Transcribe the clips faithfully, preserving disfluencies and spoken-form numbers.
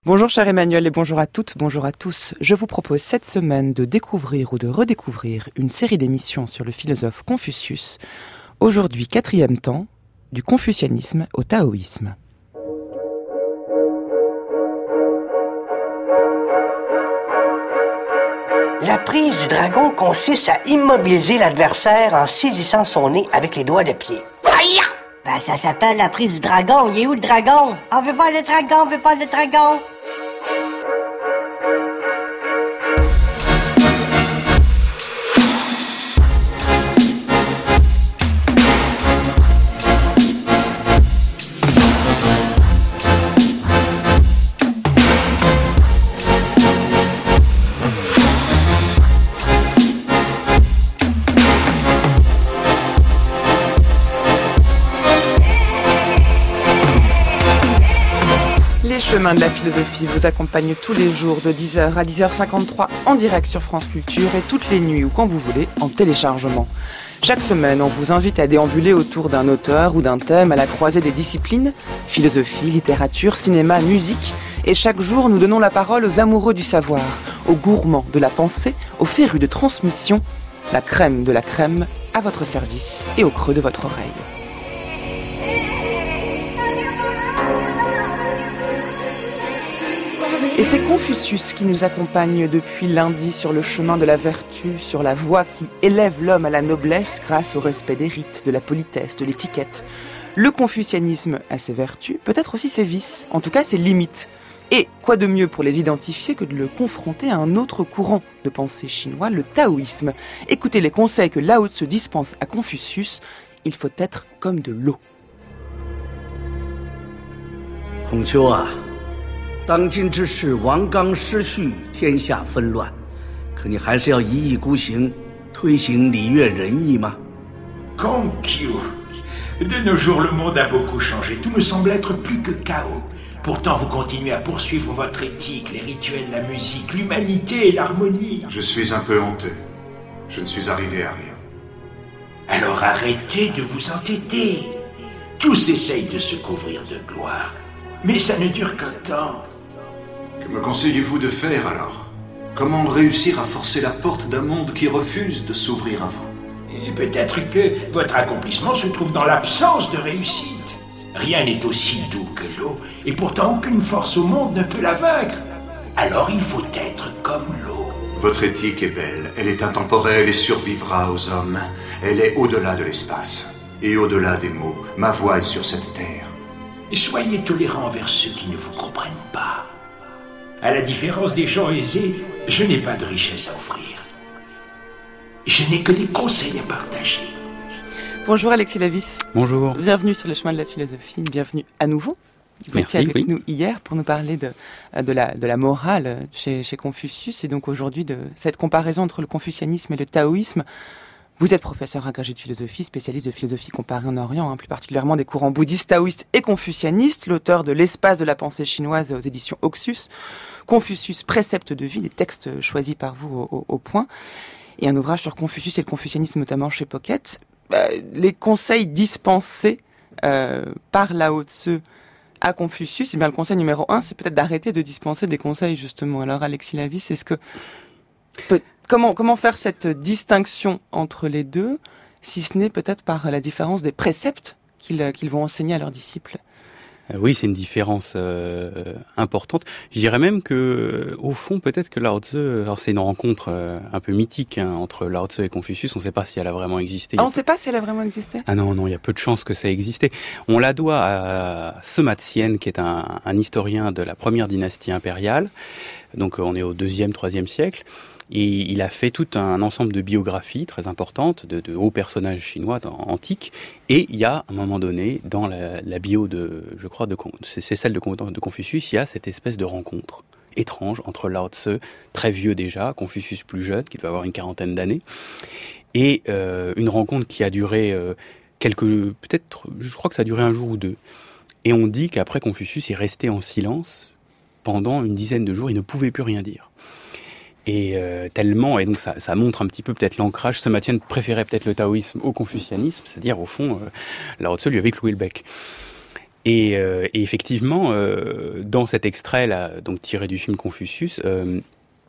Bonjour cher Emmanuel et bonjour à toutes, bonjour à tous. Je vous propose cette semaine de découvrir ou de redécouvrir une série d'émissions sur le philosophe Confucius. Aujourd'hui, quatrième temps, du confucianisme au taoïsme. La prise du dragon consiste à immobiliser l'adversaire en saisissant son nez avec les doigts de pied. Aïe! Ben, ça s'appelle la prise du dragon. Il est où le dragon? On veut voir le dragon, on veut voir le dragon. Les chemins de la philosophie vous accompagnent tous les jours de dix heures à dix heures cinquante-trois en direct sur France Culture et toutes les nuits ou quand vous voulez en téléchargement. Chaque semaine, on vous invite à déambuler autour d'un auteur ou d'un thème à la croisée des disciplines, philosophie, littérature, cinéma, musique. Et chaque jour, nous donnons la parole aux amoureux du savoir, aux gourmands de la pensée, aux férus de transmission, la crème de la crème à votre service et au creux de votre oreille. Et c'est Confucius qui nous accompagne depuis lundi sur le chemin de la vertu, sur la voie qui élève l'homme à la noblesse grâce au respect des rites, de la politesse, de l'étiquette. Le confucianisme a ses vertus, peut-être aussi ses vices, en tout cas ses limites. Et quoi de mieux pour les identifier que de le confronter à un autre courant de pensée chinois, le taoïsme. Écoutez les conseils que Lao Tzu dispense à Confucius, il faut être comme de l'eau. 孔丘啊，当今之事，王纲失序，天下纷乱，可你还是要一意孤行，推行礼乐仁义吗？ Conqiu. De nos jours, le monde a beaucoup changé. Tout me semble être plus que chaos. Pourtant, vous continuez à poursuivre votre éthique, les rituels, la musique, l'humanité et l'harmonie. Je suis un peu honteux. Je ne suis arrivé à rien. Alors arrêtez de vous entêter. Tous essayent de se couvrir de gloire. Mais ça ne dure qu'un temps. Que me conseillez-vous de faire alors? Comment réussir à forcer la porte d'un monde qui refuse de s'ouvrir à vous? Et peut-être que votre accomplissement se trouve dans l'absence de réussite. Rien n'est aussi doux que l'eau, et pourtant aucune force au monde ne peut la vaincre. Alors il faut être comme l'eau. Votre éthique est belle, elle est intemporelle et survivra aux hommes. Elle est au-delà de l'espace, et au-delà des mots. Ma voix est sur cette terre. Soyez tolérants envers ceux qui ne vous comprennent pas. À la différence des gens aisés, je n'ai pas de richesse à offrir. Je n'ai que des conseils à partager. Bonjour Alexis Lavis. Bonjour. Bienvenue sur le chemin de la philosophie, bienvenue à nouveau. Vous Merci, étiez avec oui. nous hier pour nous parler de, de, la, de la morale chez, chez Confucius et donc aujourd'hui de cette comparaison entre le confucianisme et le taoïsme. Vous êtes professeur agrégé de philosophie, spécialiste de philosophie comparée en Orient, hein, plus particulièrement des courants bouddhistes, taoïstes et confucianistes, l'auteur de L'espace de la pensée chinoise aux éditions Oxus, Confucius, précepte de vie, des textes choisis par vous au, au, au point, et un ouvrage sur Confucius et le confucianisme, notamment chez Pocket. Euh, les conseils dispensés euh, par Lao Tzu à Confucius, eh bien le conseil numéro un, c'est peut-être d'arrêter de dispenser des conseils, justement. Alors Alexis Lavis, est-ce que... Peut- Comment, comment faire cette distinction entre les deux, si ce n'est peut-être par la différence des préceptes qu'ils, qu'ils vont enseigner à leurs disciples? Euh, oui, c'est une différence euh, importante. Je dirais même que, au fond, peut-être que Lao Tzu, alors c'est une rencontre euh, un peu mythique hein, entre Lao Tzu et Confucius. On ne sait pas si elle a vraiment existé. Ah, on ne sait pas si elle a vraiment existé? Ah non, non, il y a peu de chances que ça ait existé. On la doit à Sima Qian, qui est un, un historien de la première dynastie impériale. Donc, on est au deuxième, troisième siècle. Et il a fait tout un ensemble de biographies très importantes, de, de hauts personnages chinois antiques. Et il y a, à un moment donné, dans la, la bio de, je crois, de, c'est, c'est celle de, de Confucius, il y a cette espèce de rencontre étrange entre Lao Tzu, très vieux déjà, Confucius plus jeune, qui doit avoir une quarantaine d'années, et euh, une rencontre qui a duré euh, quelques, peut-être, je crois que ça a duré un jour ou deux. Et on dit qu'après Confucius est resté en silence pendant une dizaine de jours, il ne pouvait plus rien dire. Et euh, tellement, et donc ça, ça montre un petit peu peut-être l'ancrage. Sima Qian préférait peut-être le taoïsme au confucianisme, c'est-à-dire au fond, euh, Lao Tzu lui avait cloué le bec. Et, euh, et effectivement, euh, dans cet extrait-là, donc tiré du film Confucius, euh,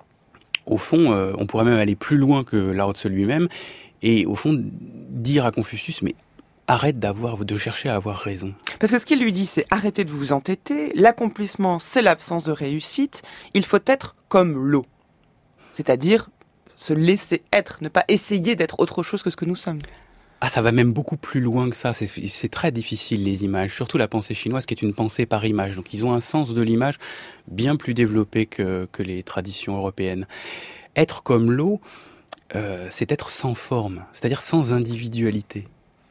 au fond, euh, on pourrait même aller plus loin que Lao Tse lui-même, et au fond, dire à Confucius, mais arrête d'avoir, de chercher à avoir raison. Parce que ce qu'il lui dit, c'est arrêtez de vous entêter, l'accomplissement, c'est l'absence de réussite, il faut être comme l'eau. C'est-à-dire se laisser être, ne pas essayer d'être autre chose que ce que nous sommes. Ah, ça va même beaucoup plus loin que ça. C'est, c'est très difficile, les images. Surtout la pensée chinoise, qui est une pensée par image. Donc, ils ont un sens de l'image bien plus développé que, que les traditions européennes. Être comme l'eau, euh, c'est être sans forme, c'est-à-dire sans individualité,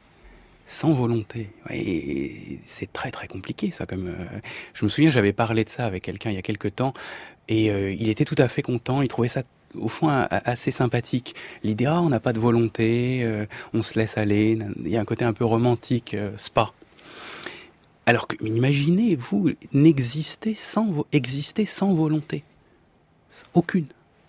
sans volonté. Et c'est très, très compliqué, ça. Comme, euh, je me souviens, j'avais parlé de ça avec quelqu'un il y a quelque temps, et euh, il était tout à fait content. Il trouvait ça au fond assez sympathique. L'idée, ah, on n'a pas de volonté, euh, on se laisse aller, il y a un côté un peu romantique, euh, spa. Alors que, imaginez, vous, n'exister sans, exister sans volonté. Aucune.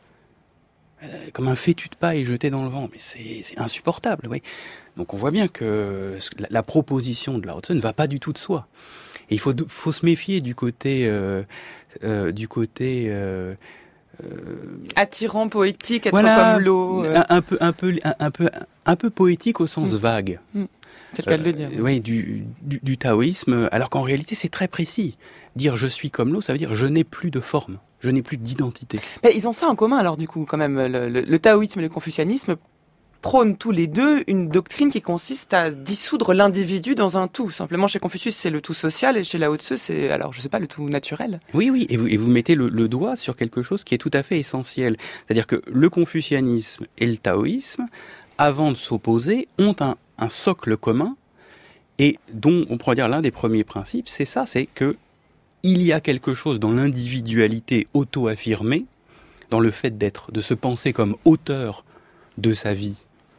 Euh, comme un fétu de paille jeté dans le vent. Mais c'est, c'est insupportable, oui. Donc on voit bien que la, la proposition de Lao Tse ne va pas du tout de soi. Et il faut, faut se méfier du côté... Euh, euh, du côté euh, Euh, attirant, poétique, être voilà, comme l'eau. Euh... Un, un peu, un peu, un, un peu, un peu poétique au sens mmh. vague. Mmh. C'est le cas de le dire. Euh, oui, du, du, du taoïsme, alors qu'en réalité c'est très précis. Dire je suis comme l'eau, ça veut dire je n'ai plus de forme, je n'ai plus d'identité. Mais ils ont ça en commun alors du coup, quand même. Le, le, le taoïsme et le confucianisme prônent tous les deux une doctrine qui consiste à dissoudre l'individu dans un tout. Simplement, chez Confucius, c'est le tout social, et chez Lao Tse, c'est, alors, je sais pas, le tout naturel. Oui, oui, et vous, et vous mettez le, le doigt sur quelque chose qui est tout à fait essentiel. C'est-à-dire que le confucianisme et le taoïsme, avant de s'opposer, ont un, un socle commun, et dont on pourrait dire l'un des premiers principes, c'est ça, c'est que il y a quelque chose dans l'individualité auto-affirmée, dans le fait d'être, de se penser comme auteur de sa vie,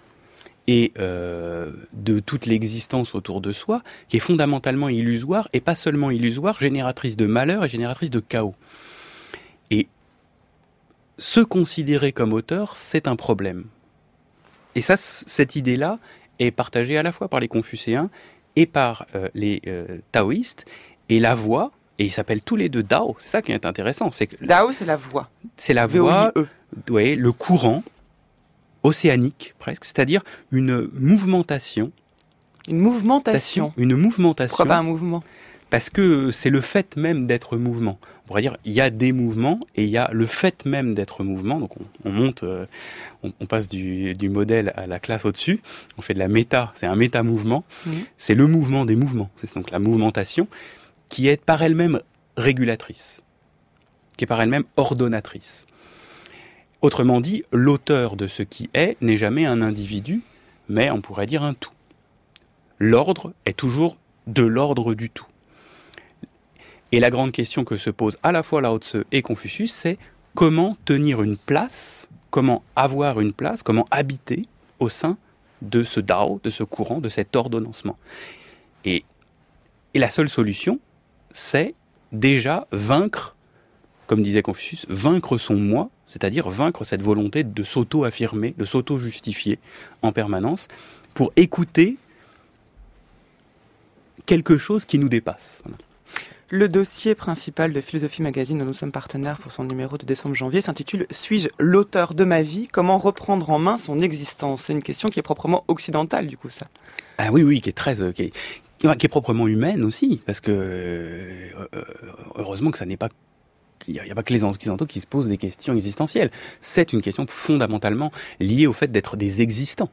et euh, de toute l'existence autour de soi, qui est fondamentalement illusoire, et pas seulement illusoire, génératrice de malheur et génératrice de chaos. Et se considérer comme auteur, c'est un problème. Et ça, cette idée-là est partagée à la fois par les confucéens et par euh, les euh, taoïstes, et la voie, et ils s'appellent tous les deux Dao, c'est ça qui est intéressant. C'est que Dao, c'est la voie. C'est la voie, ouais, le courant, océanique presque, c'est-à-dire une mouvmentation. Une mouvmentation. Une mouvmentation. Pourquoi pas un mouvement ? Parce que c'est le fait même d'être mouvement. On pourrait dire il y a des mouvements et il y a le fait même d'être mouvement. Donc on, on monte, euh, on, on passe du, du modèle à la classe au-dessus. On fait de la méta, c'est un méta-mouvement. Mmh. C'est le mouvement des mouvements. C'est donc la mouvmentation qui est par elle-même régulatrice, qui est par elle-même ordonnatrice. Autrement dit, l'auteur de ce qui est n'est jamais un individu, mais on pourrait dire un tout. L'ordre est toujours de l'ordre du tout. Et la grande question que se posent à la fois Lao Tse et Confucius, c'est comment tenir une place, comment avoir une place, comment habiter au sein de ce Dao, de ce courant, de cet ordonnancement. Et, et la seule solution, c'est déjà vaincre, comme disait Confucius, vaincre son moi, c'est-à-dire vaincre cette volonté de s'auto-affirmer, de s'auto-justifier en permanence, pour écouter quelque chose qui nous dépasse. Voilà. Le dossier principal de Philosophie Magazine, dont nous sommes partenaires pour son numéro de décembre janvier, s'intitule « Suis-je l'auteur de ma vie ? Comment reprendre en main son existence ?» C'est une question qui est proprement occidentale, du coup, ça. Ah oui, oui, qui est très... Euh, qui est, qui est proprement humaine aussi, parce que euh, heureusement que ça n'est pas... Il n'y a, a pas que les occidentaux qui se posent des questions existentielles. C'est une question fondamentalement liée au fait d'être des existants.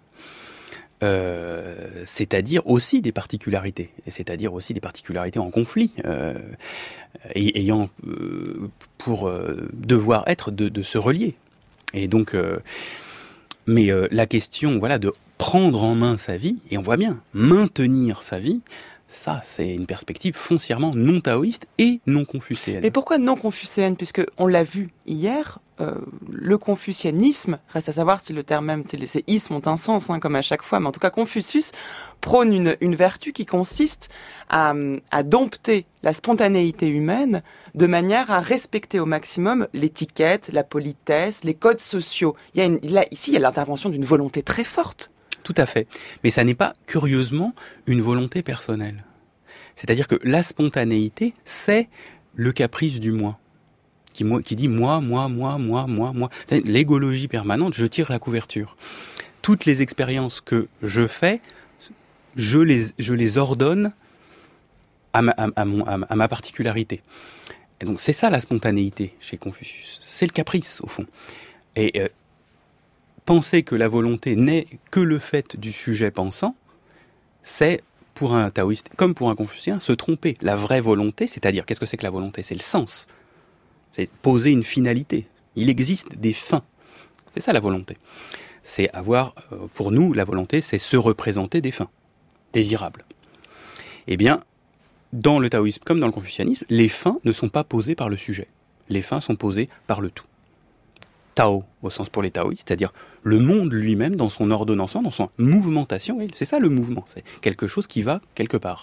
Euh, c'est-à-dire aussi des particularités, et c'est-à-dire aussi des particularités en conflit, euh, et, ayant euh, pour euh, devoir être de, de se relier. Et donc, euh, mais euh, la question, voilà, de prendre en main sa vie, et on voit bien, maintenir sa vie, ça, c'est une perspective foncièrement non taoïste et non confucéenne. Et pourquoi non confucéenne ? Puisque on l'a vu hier, euh, le confucianisme, reste à savoir si le terme même, ces ismes ont un sens, hein, comme à chaque fois, mais en tout cas Confucius prône une, une vertu qui consiste à, à dompter la spontanéité humaine de manière à respecter au maximum l'étiquette, la politesse, les codes sociaux. Il y a une, là, ici, il y a l'intervention d'une volonté très forte. Tout à fait. Mais ça n'est pas, curieusement, une volonté personnelle. C'est-à-dire que la spontanéité, c'est le caprice du moi. Qui, qui dit moi, moi, moi, moi, moi, moi. L'égologie permanente, je tire la couverture. Toutes les expériences que je fais, je les, je les ordonne à ma, à, à mon, à, à ma particularité. Et donc c'est ça la spontanéité chez Confucius. C'est le caprice, au fond. Et euh, penser que la volonté n'est que le fait du sujet pensant, c'est, pour un taoïste comme pour un confucien, se tromper. La vraie volonté, c'est-à-dire, qu'est-ce que c'est que la volonté ? C'est le sens. C'est poser une finalité. Il existe des fins. C'est ça la volonté. C'est avoir, pour nous, la volonté, c'est se représenter des fins désirables. Eh bien, dans le taoïsme comme dans le confucianisme, les fins ne sont pas posées par le sujet. Les fins sont posées par le tout. Tao, au sens pour les taoïstes, c'est-à-dire le monde lui-même, dans son ordonnancement, dans son mouvmentation, c'est ça le mouvement, c'est quelque chose qui va quelque part.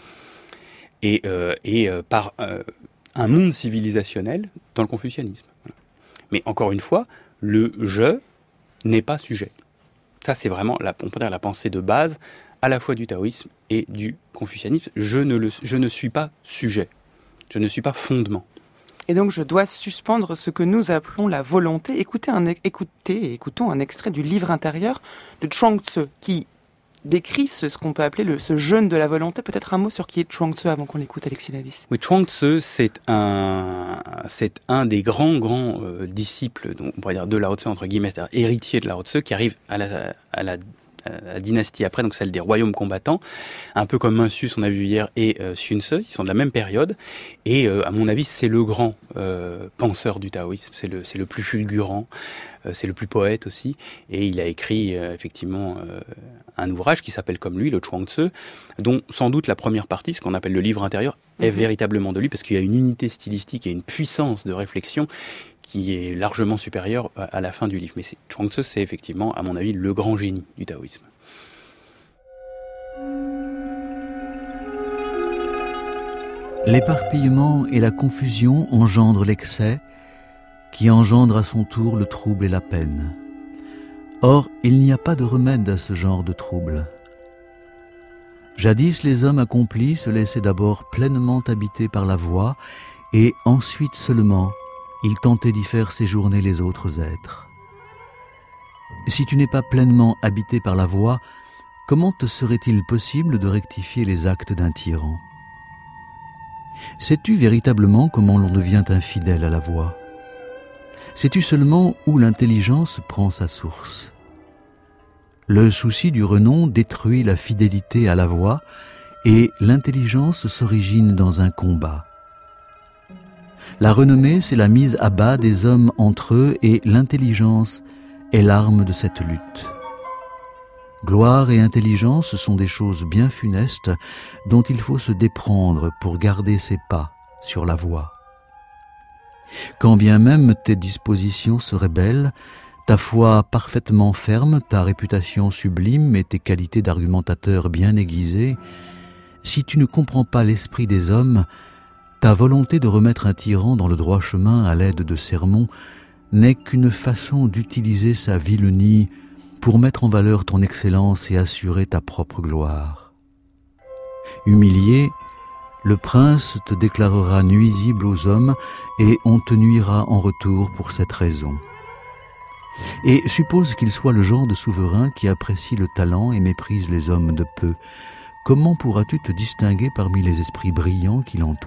Et, euh, et euh, par euh, un monde civilisationnel dans le confucianisme. Mais encore une fois, le « je » n'est pas sujet. Ça, c'est vraiment, la, on peut dire, la pensée de base, à la fois du taoïsme et du confucianisme. Je ne, le, je ne suis pas sujet. Je ne suis pas fondement. Et donc, je dois suspendre ce que nous appelons la volonté. Écoutez, un, écoutez écoutons un extrait du livre intérieur de Chuang Tzu, qui décrit ce, ce qu'on peut appeler le, ce jeûne de la volonté. Peut-être un mot sur qui est Chuang Tzu avant qu'on l'écoute, Alexis Lavis. Oui, Chuang Tzu, c'est un, c'est un des grands, grands euh, disciples, donc, on pourrait dire de Lao Tzu, entre guillemets, c'est-à-dire héritier de Lao Tzu, qui arrive à la, à la la dynastie après, donc celle des royaumes combattants, un peu comme Mencius, on a vu hier, et euh, Sun Tzu, ils sont de la même période, et euh, à mon avis, c'est le grand euh, penseur du taoïsme, c'est le, c'est le plus fulgurant, euh, c'est le plus poète aussi, et il a écrit euh, effectivement euh, un ouvrage qui s'appelle comme lui, le Chuang Tzu, dont sans doute la première partie, ce qu'on appelle le livre intérieur, est mmh. véritablement de lui, parce qu'il y a une unité stylistique et une puissance de réflexion qui est largement supérieur à la fin du livre. Mais c'est, Chuang Tzu, c'est effectivement, à mon avis, le grand génie du taoïsme. L'éparpillement et la confusion engendrent l'excès, qui engendre à son tour le trouble et la peine. Or, il n'y a pas de remède à ce genre de trouble. Jadis, les hommes accomplis se laissaient d'abord pleinement habiter par la voix, et ensuite seulement il tentait d'y faire séjourner les autres êtres. Si tu n'es pas pleinement habité par la voix, comment te serait-il possible de rectifier les actes d'un tyran ? Sais-tu véritablement comment l'on devient infidèle à la voix ? Sais-tu seulement où l'intelligence prend sa source ? Le souci du renom détruit la fidélité à la voix et l'intelligence s'origine dans un combat. La renommée, c'est la mise à bas des hommes entre eux et l'intelligence est l'arme de cette lutte. Gloire et intelligence sont des choses bien funestes dont il faut se déprendre pour garder ses pas sur la voie. Quand bien même tes dispositions seraient belles, ta foi parfaitement ferme, ta réputation sublime et tes qualités d'argumentateur bien aiguisées, si tu ne comprends pas l'esprit des hommes, ta volonté de remettre un tyran dans le droit chemin à l'aide de sermons n'est qu'une façon d'utiliser sa vilenie pour mettre en valeur ton excellence et assurer ta propre gloire. Humilié, le prince te déclarera nuisible aux hommes et on te nuira en retour pour cette raison. Et suppose qu'il soit le genre de souverain qui apprécie le talent et méprise les hommes de peu. Comment pourras-tu te distinguer parmi les esprits brillants qui l'entourent ?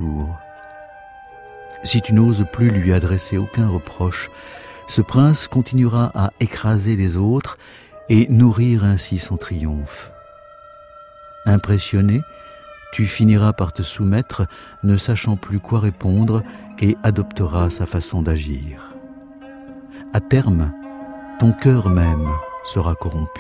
Si tu n'oses plus lui adresser aucun reproche, ce prince continuera à écraser les autres et nourrir ainsi son triomphe. Impressionné, tu finiras par te soumettre, ne sachant plus quoi répondre, et adopteras sa façon d'agir. À terme, ton cœur même sera corrompu.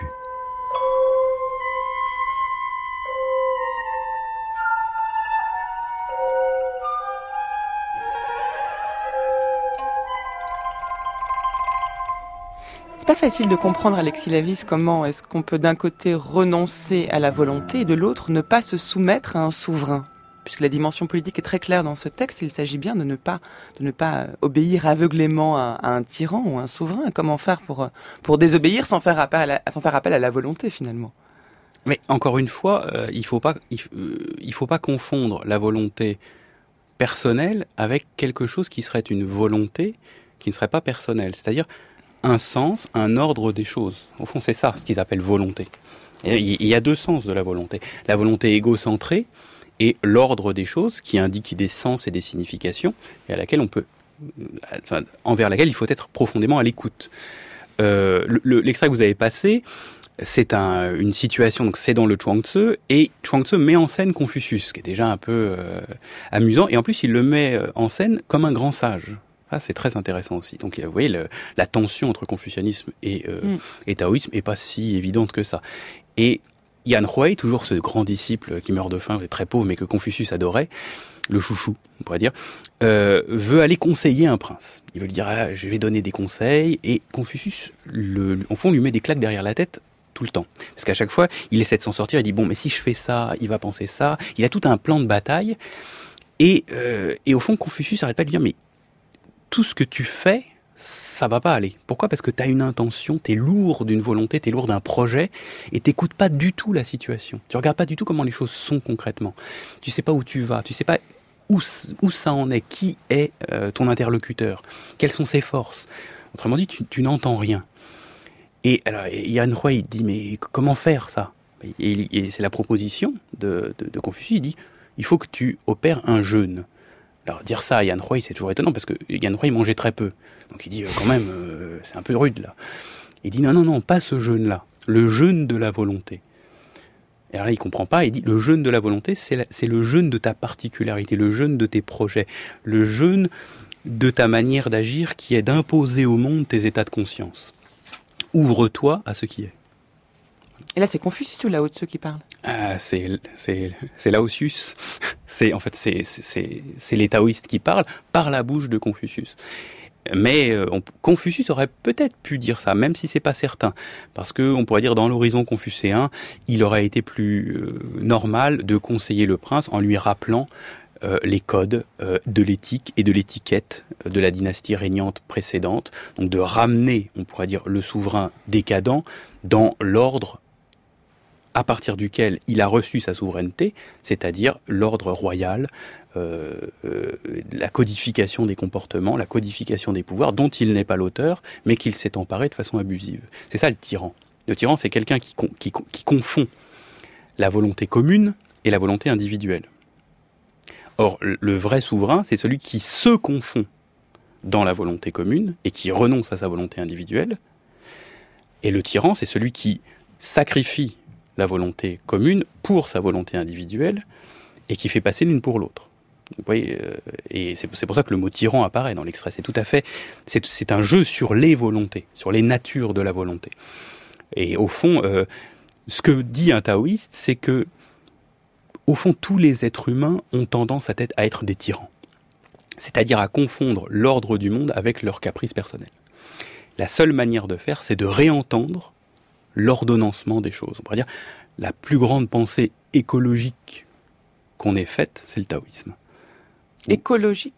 C'est pas facile de comprendre, Alexis Lavis, comment est-ce qu'on peut d'un côté renoncer à la volonté et de l'autre ne pas se soumettre à un souverain. Puisque la dimension politique est très claire dans ce texte, il s'agit bien de ne pas, de ne pas obéir aveuglément à, à un tyran ou à un souverain. Comment faire pour, pour désobéir sans faire appel à la, sans faire appel à la volonté finalement ? Mais encore une fois, euh, il faut pas, il, euh, il faut pas confondre la volonté personnelle avec quelque chose qui serait une volonté qui ne serait pas personnelle. C'est-à-dire un sens, un ordre des choses. Au fond, c'est ça, ce qu'ils appellent volonté. Et il y a deux sens de la volonté. La volonté égocentrée et l'ordre des choses qui indique des sens et des significations et à laquelle on peut, enfin, envers laquelle il faut être profondément à l'écoute. Euh, le, l'extrait que vous avez passé, c'est un, une situation, donc c'est dans le Chuang Tzu, et Chuang Tzu met en scène Confucius, qui est déjà un peu euh, amusant, et en plus il le met en scène comme un grand sage. Ça, c'est très intéressant aussi. Donc, vous voyez, le, la tension entre confucianisme et, euh, mm. et taoïsme n'est pas si évidente que ça. Et Yan Hui, toujours ce grand disciple qui meurt de faim, très pauvre, mais que Confucius adorait, le chouchou, on pourrait dire, euh, veut aller conseiller un prince. Il veut lui dire, ah, je vais donner des conseils, et Confucius, le, en fond, lui met des claques derrière la tête tout le temps. Parce qu'à chaque fois, il essaie de s'en sortir, il dit, bon, mais si je fais ça, il va penser ça. Il a tout un plan de bataille, et, euh, et au fond, Confucius n'arrête pas de lui dire, mais tout ce que tu fais, ça va pas aller. Pourquoi ? Parce que tu as une intention, tu es lourd d'une volonté, tu es lourd d'un projet, et tu n'écoutes pas du tout la situation. Tu regardes pas du tout comment les choses sont concrètement. Tu sais pas où tu vas, tu sais pas où, où ça en est, qui est euh, ton interlocuteur, quelles sont ses forces. Autrement dit, tu, tu n'entends rien. Et alors, Yan Hui, il dit, mais comment faire ça ? et, et c'est la proposition de, de, de Confucius, il dit, il faut que tu opères un jeûne. Alors, dire ça à Yan Hui, c'est toujours étonnant, parce que Yan Hui mangeait très peu. Donc il dit, euh, quand même, euh, c'est un peu rude, là. Il dit, non, non, non, pas ce jeûne-là. Le jeûne de la volonté. Et alors là, il ne comprend pas. Il dit, le jeûne de la volonté, c'est, la, c'est le jeûne de ta particularité, le jeûne de tes projets, le jeûne de ta manière d'agir qui est d'imposer au monde tes états de conscience. Ouvre-toi à ce qui est. Et là, c'est Confucius ou Lao Tzu qui parle ? Ah, c'est, c'est, c'est Laotius. C'est, en fait, c'est, c'est, c'est les taoïstes qui parlent par la bouche de Confucius. Mais euh, on, Confucius aurait peut-être pu dire ça, même si c'est pas certain. Parce que, on pourrait dire, dans l'horizon confucéen, il aurait été plus euh, normal de conseiller le prince en lui rappelant euh, les codes euh, de l'éthique et de l'étiquette de la dynastie régnante précédente. Donc de ramener, on pourrait dire, le souverain décadent dans l'ordre à partir duquel il a reçu sa souveraineté, c'est-à-dire l'ordre royal, euh, euh, la codification des comportements, la codification des pouvoirs, dont il n'est pas l'auteur, mais qu'il s'est emparé de façon abusive. C'est ça le tyran. Le tyran, c'est quelqu'un qui, qui, qui confond la volonté commune et la volonté individuelle. Or, le vrai souverain, c'est celui qui se confond dans la volonté commune et qui renonce à sa volonté individuelle. Et le tyran, c'est celui qui sacrifie la volonté commune pour sa volonté individuelle et qui fait passer l'une pour l'autre. Vous voyez, euh, et c'est, c'est pour ça que le mot tyran apparaît dans l'extrait. C'est tout à fait, c'est, c'est un jeu sur les volontés, sur les natures de la volonté. Et au fond, euh, ce que dit un taoïste, c'est que, au fond, tous les êtres humains ont tendance à être, à être des tyrans. C'est-à-dire à confondre l'ordre du monde avec leurs caprices personnels. La seule manière de faire, c'est de réentendre l'ordonnancement des choses. On pourrait dire la plus grande pensée écologique qu'on ait faite, c'est le taoïsme. Écologique ?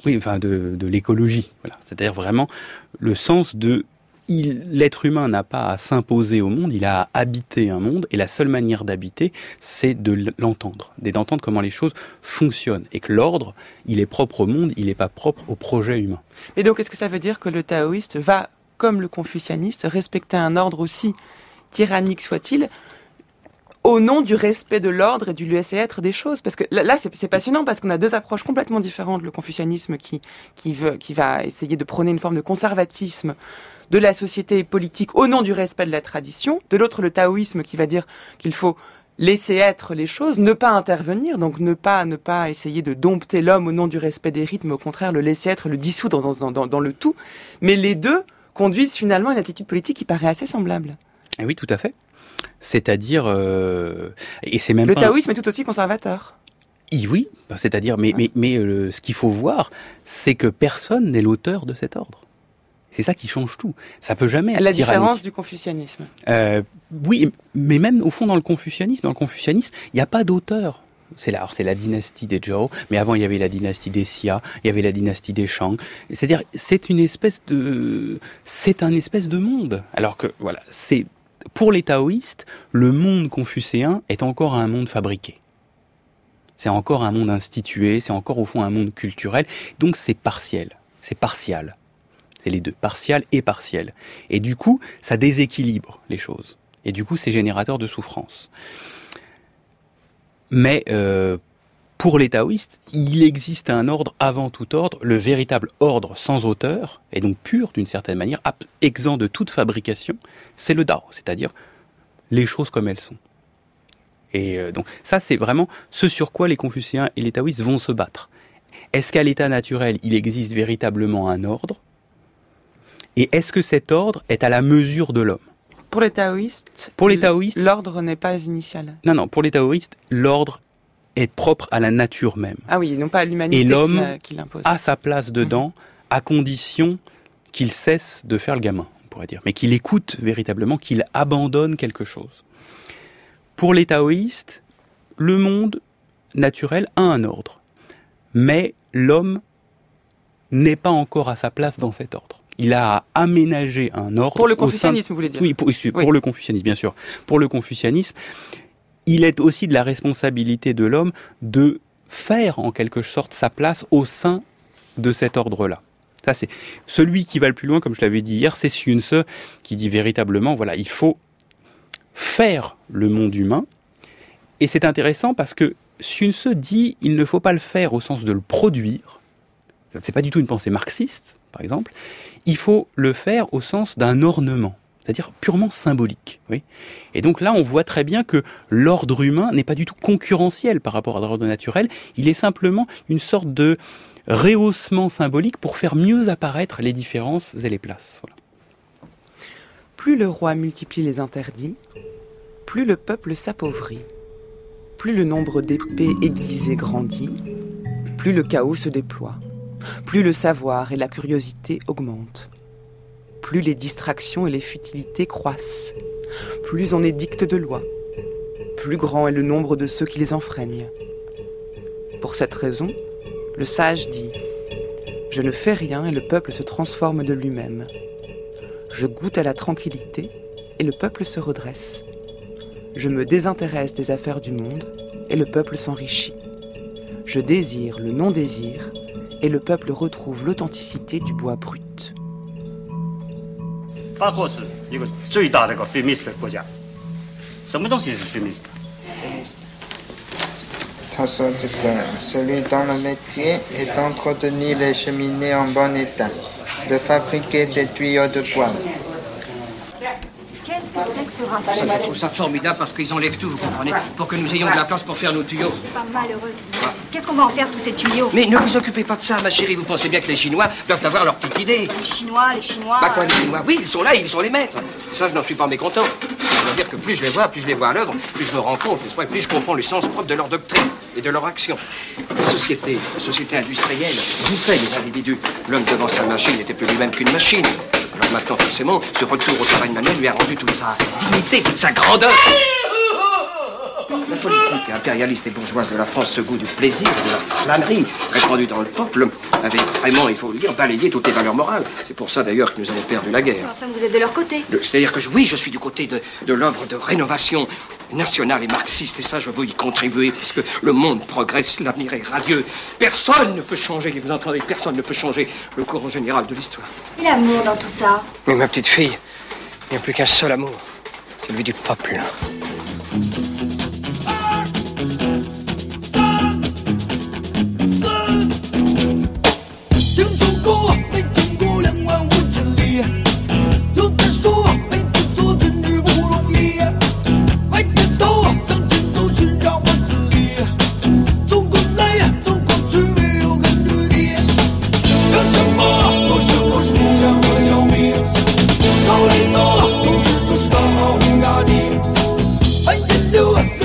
Oui, enfin de, de l'écologie. Voilà. C'est-à-dire vraiment le sens de il, l'être humain n'a pas à s'imposer au monde, il a à habiter un monde, et la seule manière d'habiter, c'est de l'entendre, c'est d'entendre comment les choses fonctionnent, et que l'ordre, il est propre au monde, il n'est pas propre au projet humain. Et donc, est-ce que ça veut dire que le taoïste va, comme le confucianiste, respecter un ordre aussi tyrannique soit-il, au nom du respect de l'ordre et du laisser-être des choses. Parce que là, là c'est, c'est passionnant, parce qu'on a deux approches complètement différentes. Le confucianisme qui, qui, veut, qui va essayer de prôner une forme de conservatisme de la société politique au nom du respect de la tradition. De l'autre, le taoïsme qui va dire qu'il faut laisser être les choses, ne pas intervenir, donc ne pas, ne pas essayer de dompter l'homme au nom du respect des rythmes, au contraire, le laisser être, le dissoudre dans, dans, dans, dans le tout. Mais les deux conduisent finalement à une attitude politique qui paraît assez semblable. Et oui, tout à fait. C'est-à-dire, euh, et c'est même le pas taoïsme un... est tout aussi conservateur. Et oui, c'est-à-dire, mais, mais, mais euh, ce qu'il faut voir, c'est que personne n'est l'auteur de cet ordre. C'est ça qui change tout. Ça peut jamais être la tyrannique. Différence du confucianisme. Euh, oui, mais même au fond dans le confucianisme, dans le confucianisme, il n'y a pas d'auteur. C'est là, alors c'est la dynastie des Zhou, mais avant il y avait la dynastie des Xia, il y avait la dynastie des Shang. C'est-à-dire, c'est une espèce de, c'est un espèce de monde. Alors que voilà, c'est pour les taoïstes, le monde confucéen est encore un monde fabriqué. C'est encore un monde institué, c'est encore au fond un monde culturel, donc c'est partiel, c'est partial. C'est les deux, partial et partiel. Et du coup, ça déséquilibre les choses. Et du coup, c'est générateur de souffrance. Mais euh, pour les taoïstes, il existe un ordre avant tout ordre, le véritable ordre sans auteur, et donc pur d'une certaine manière, exempt de toute fabrication, c'est le Dao, c'est-à-dire les choses comme elles sont. Et euh, donc ça, c'est vraiment ce sur quoi les confucéens et les taoïstes vont se battre. Est-ce qu'à l'état naturel, il existe véritablement un ordre ? Et est-ce que cet ordre est à la mesure de l'homme ? Pour les taoïstes, pour les taoïstes, l'ordre n'est pas initial. Non, non, pour les taoïstes, l'ordre est propre à la nature même. Ah oui, non pas à l'humanité. Et l'homme qui l'impose. A sa place dedans, mmh. à condition qu'il cesse de faire le gamin, on pourrait dire. Mais qu'il écoute véritablement, qu'il abandonne quelque chose. Pour les taoïstes, le monde naturel a un ordre. Mais l'homme n'est pas encore à sa place dans cet ordre. Il a aménagé un ordre. Pour le confucianisme, de... vous voulez dire ? Oui, pour, pour oui. le confucianisme, bien sûr. Pour le confucianisme, il est aussi de la responsabilité de l'homme de faire en quelque sorte sa place au sein de cet ordre-là. Ça, c'est celui qui va le plus loin, comme je l'avais dit hier, c'est Sun Tzu qui dit véritablement, voilà, il faut faire le monde humain. Et c'est intéressant parce que Sun Tzu dit, il ne faut pas le faire au sens de le produire. C'est pas du tout une pensée marxiste, par exemple. Il faut le faire au sens d'un ornement, c'est-à-dire purement symbolique. Oui. Et donc là, on voit très bien que l'ordre humain n'est pas du tout concurrentiel par rapport à l'ordre naturel. Il est simplement une sorte de rehaussement symbolique pour faire mieux apparaître les différences et les places. Voilà. Plus le roi multiplie les interdits, plus le peuple s'appauvrit. Plus le nombre d'épées aiguisées grandit, plus le chaos se déploie. Plus le savoir et la curiosité augmentent. Plus les distractions et les futilités croissent. Plus on édicte de lois. Plus grand est le nombre de ceux qui les enfreignent. Pour cette raison, le sage dit « Je ne fais rien et le peuple se transforme de lui-même. Je goûte à la tranquillité et le peuple se redresse. Je me désintéresse des affaires du monde et le peuple s'enrichit. Je désire le non-désir et le peuple retrouve l'authenticité du bois brut. » 法国是一个最大的一个 feminist 的国家。什么东西是 feminist？ 他说这个 celui dont le métier est d'entretenir les cheminées en bon état, de fabriquer des tuyaux de bois. Qu'est-ce que c'est que ce rapport? Ça, je trouve ça formidable parce qu'ils enlèvent tout, vous comprenez, pour que nous ayons de la place pour faire nos tuyaux. C'est pas malheureux. Ah. Qu'est-ce qu'on va en faire, tous ces tuyaux? Mais ne vous occupez pas de ça, ma chérie. Vous pensez bien que les Chinois doivent avoir leur petite idée. Les Chinois, les Chinois... Bah quoi, les Chinois? Oui, ils sont là, ils sont les maîtres. Ça, je n'en suis pas mécontent. Ça veut dire que plus je les vois, plus je les vois à l'œuvre, plus je me rends compte, n'est-ce pas, et plus je comprends le sens propre de leur doctrine et de leur action. La société, la société industrielle, vous faites les individus. L'homme devant sa machine n'était plus lui-même qu'une machine. Alors maintenant, forcément, ce retour au travail manuel lui a rendu toute sa dignité, sa grandeur. La politique impérialiste et bourgeoise de la France, ce goût du plaisir, de la flânerie, répandu dans le peuple, avait vraiment, il faut le dire, balayé toutes les valeurs morales. C'est pour ça d'ailleurs que nous avons perdu la guerre. En somme, vous êtes de leur côté. Le, c'est-à-dire que je, oui, je suis du côté de, de l'œuvre de rénovation nationale et marxiste, et ça, je veux y contribuer, puisque le monde progresse, l'avenir est radieux. Personne ne peut changer, vous entendez, personne ne peut changer le courant général de l'histoire. Et l'amour dans tout ça? Mais ma petite fille, il n'y a plus qu'un seul amour, celui du peuple. Do it.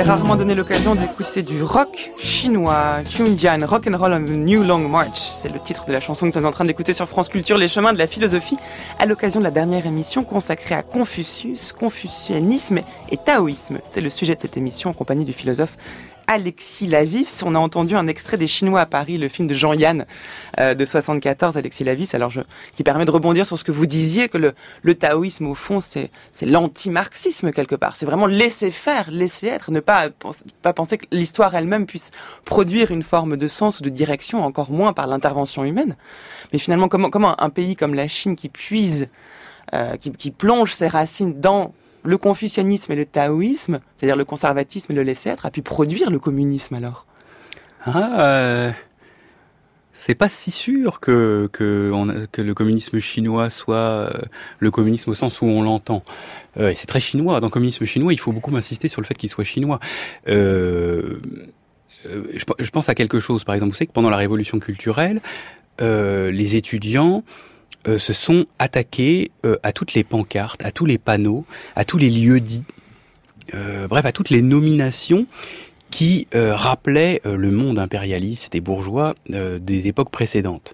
rarement donné l'occasion d'écouter du rock chinois. Chunjian, Rock and Roll on the New Long March. C'est le titre de la chanson que nous sommes en train d'écouter sur France Culture, Les chemins de la philosophie, à l'occasion de la dernière émission consacrée à Confucius, confucianisme et taoïsme. C'est le sujet de cette émission en compagnie du philosophe Alexis Lavis. On a entendu un extrait des Chinois à Paris, le film de Jean-Yann euh, de soixante-quatorze, Alexis Lavis, alors je, qui permet de rebondir sur ce que vous disiez, que le, le taoïsme, au fond, c'est, c'est l'anti-marxisme quelque part. C'est vraiment laisser faire, laisser être, ne pas, pas penser que l'histoire elle-même puisse produire une forme de sens ou de direction, encore moins par l'intervention humaine. Mais finalement, comment, comment un pays comme la Chine qui puise, euh, qui, qui plonge ses racines dans le confucianisme et le taoïsme, c'est-à-dire le conservatisme et le laisser-être, a pu produire le communisme alors? Ah, euh, c'est pas si sûr que que, on, que le communisme chinois soit euh, le communisme au sens où on l'entend. Euh, et c'est très chinois. Dans le communisme chinois, il faut beaucoup insister sur le fait qu'il soit chinois. Euh, euh, je, je pense à quelque chose, par exemple, vous savez que pendant la révolution culturelle, euh, les étudiants Euh, se sont attaqués euh, à toutes les pancartes, à tous les panneaux, à tous les lieux-dits, euh, bref, à toutes les nominations qui euh, rappelaient euh, le monde impérialiste et bourgeois euh, des époques précédentes.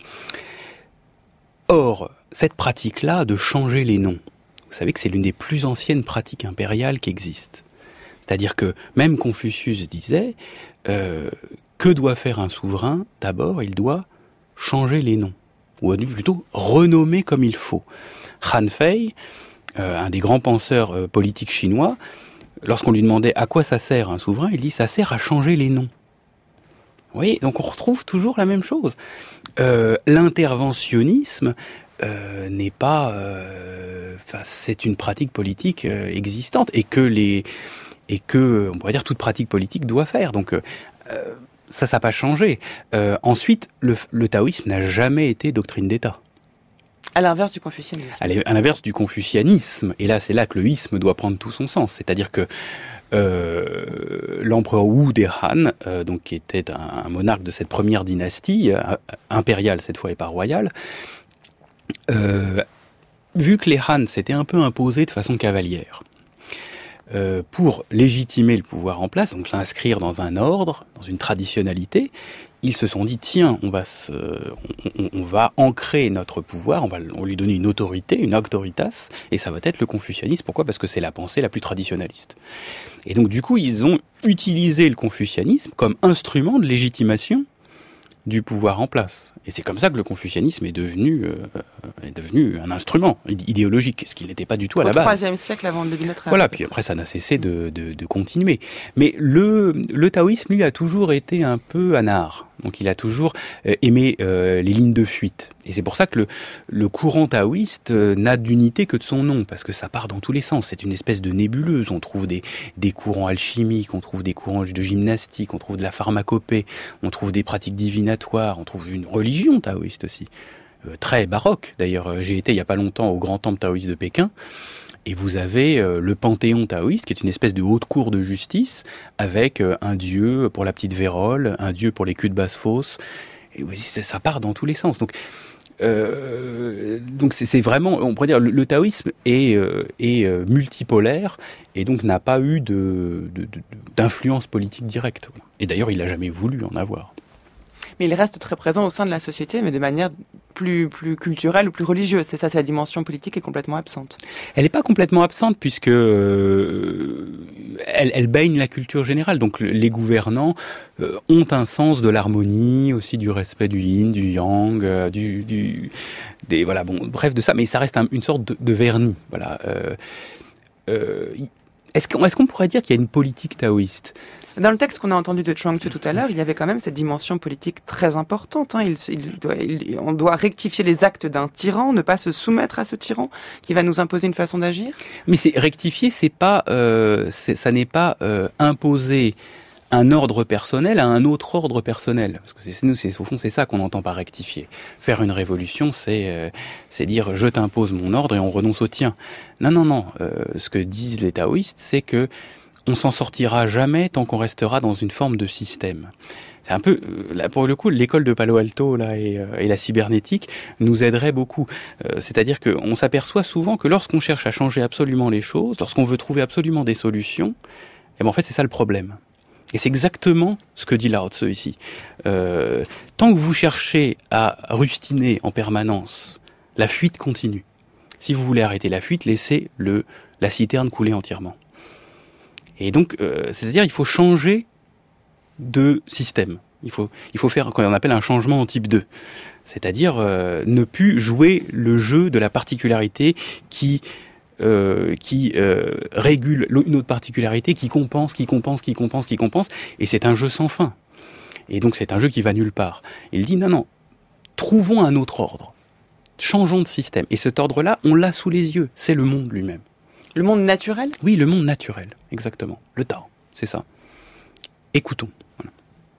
Or, cette pratique-là de changer les noms, vous savez que c'est l'une des plus anciennes pratiques impériales qui existent. C'est-à-dire que même Confucius disait euh, que doit faire un souverain? D'abord, il doit changer les noms, ou plutôt renommer comme il faut. Han Fei, euh, un des grands penseurs euh, politiques chinois, lorsqu'on lui demandait à quoi ça sert un souverain, il dit ça sert à changer les noms. Vous voyez, donc on retrouve toujours la même chose. Euh, l'interventionnisme euh, n'est pas, euh, c'est une pratique politique euh, existante et que les, et que on pourrait dire toute pratique politique doit faire. Donc euh, ça, ça n'a pas changé. Euh, ensuite, le, le taoïsme n'a jamais été doctrine d'État. À l'inverse du confucianisme. À l'inverse du confucianisme. Et là, c'est là que le isme doit prendre tout son sens. C'est-à-dire que euh, l'empereur Wu des Han, euh, donc, qui était un, un monarque de cette première dynastie, euh, impériale cette fois et pas royale, euh, vu que les Han s'étaient un peu imposés de façon cavalière, Euh, pour légitimer le pouvoir en place, donc l'inscrire dans un ordre, dans une traditionnalité, ils se sont dit tiens, on va se, on, on va ancrer notre pouvoir, on va on lui donner une autorité, une auctoritas, et ça va être le confucianisme. Pourquoi ? Parce que c'est la pensée la plus traditionnaliste. Et donc du coup, ils ont utilisé le confucianisme comme instrument de légitimation du pouvoir en place. Et c'est comme ça que le confucianisme est devenu, euh, est devenu un instrument idéologique, ce qu'il n'était pas du tout à Au la base. Au troisième siècle avant le début de notre ère. Voilà, puis après ça n'a cessé de, de, de continuer. Mais le, le taoïsme, lui, a toujours été un peu anard. Donc il a toujours euh, aimé euh, les lignes de fuite. Et c'est pour ça que le, le courant taoïste euh, n'a d'unité que de son nom, parce que ça part dans tous les sens. C'est une espèce de nébuleuse. On trouve des, des courants alchimiques, on trouve des courants de gymnastique, on trouve de la pharmacopée, on trouve des pratiques divinatoires, on trouve une religion taoïste aussi. Euh, très baroque. D'ailleurs, j'ai été il n'y a pas longtemps au grand temple taoïste de Pékin, et vous avez euh, le panthéon taoïste, qui est une espèce de haute cour de justice, avec euh, un dieu pour la petite vérole, un dieu pour les culs de basse-fosse, et oui, ça, ça part dans tous les sens. Donc, euh, donc c'est, c'est vraiment, on pourrait dire, le, le taoïsme est, euh, est euh, multipolaire, et donc n'a pas eu de, de, de, d'influence politique directe. Et d'ailleurs, il n'a jamais voulu en avoir. Mais il reste très présent au sein de la société, mais de manière plus, plus culturelle ou plus religieuse. C'est ça, c'est la dimension politique est complètement absente. Elle n'est pas complètement absente puisque euh, elle, elle baigne la culture générale. Donc les gouvernants euh, ont un sens de l'harmonie, aussi du respect du yin, du yang, euh, du, du, des voilà bon, bref de ça. Mais ça reste un, une sorte de, de vernis. Voilà. Euh, euh, est-ce qu'on, est-ce qu'on pourrait dire qu'il y a une politique taoïste ? Dans le texte qu'on a entendu de Chuang Tzu tout à l'heure, il y avait quand même cette dimension politique très importante. Hein. Il, il doit, il, on doit rectifier les actes d'un tyran, ne pas se soumettre à ce tyran qui va nous imposer une façon d'agir. Mais c'est rectifier, c'est pas, euh, c'est, ça n'est pas euh, imposer un ordre personnel à un autre ordre personnel. Parce que c'est, nous, c'est, au fond, c'est ça qu'on entend par rectifier. Faire une révolution, c'est, euh, c'est dire je t'impose mon ordre et on renonce au tien. Non, non, non. Euh, ce que disent les taoïstes, c'est que on s'en sortira jamais tant qu'on restera dans une forme de système. C'est un peu, là, pour le coup, l'école de Palo Alto là et, et la cybernétique nous aiderait beaucoup. Euh, c'est-à-dire qu'on s'aperçoit souvent que lorsqu'on cherche à changer absolument les choses, lorsqu'on veut trouver absolument des solutions, Et ben en fait, c'est ça le problème. Et c'est exactement ce que dit Lao Tzu ici. Euh, tant que vous cherchez à rustiner en permanence, la fuite continue. Si vous voulez arrêter la fuite, laissez le, la citerne couler entièrement. Et donc, euh, c'est-à-dire, il faut changer de système. Il faut, il faut faire ce qu'on appelle un changement en type deux. C'est-à-dire euh, ne plus jouer le jeu de la particularité qui... Euh, qui euh, régule une autre particularité, qui compense, qui compense, qui compense, qui compense, et c'est un jeu sans fin. Et donc c'est un jeu qui va nulle part. Il dit non, non, trouvons un autre ordre, changeons de système. Et cet ordre-là, on l'a sous les yeux, c'est le monde lui-même. Le monde naturel ? Oui, le monde naturel, exactement. Le Tao, c'est ça. Écoutons. Voilà.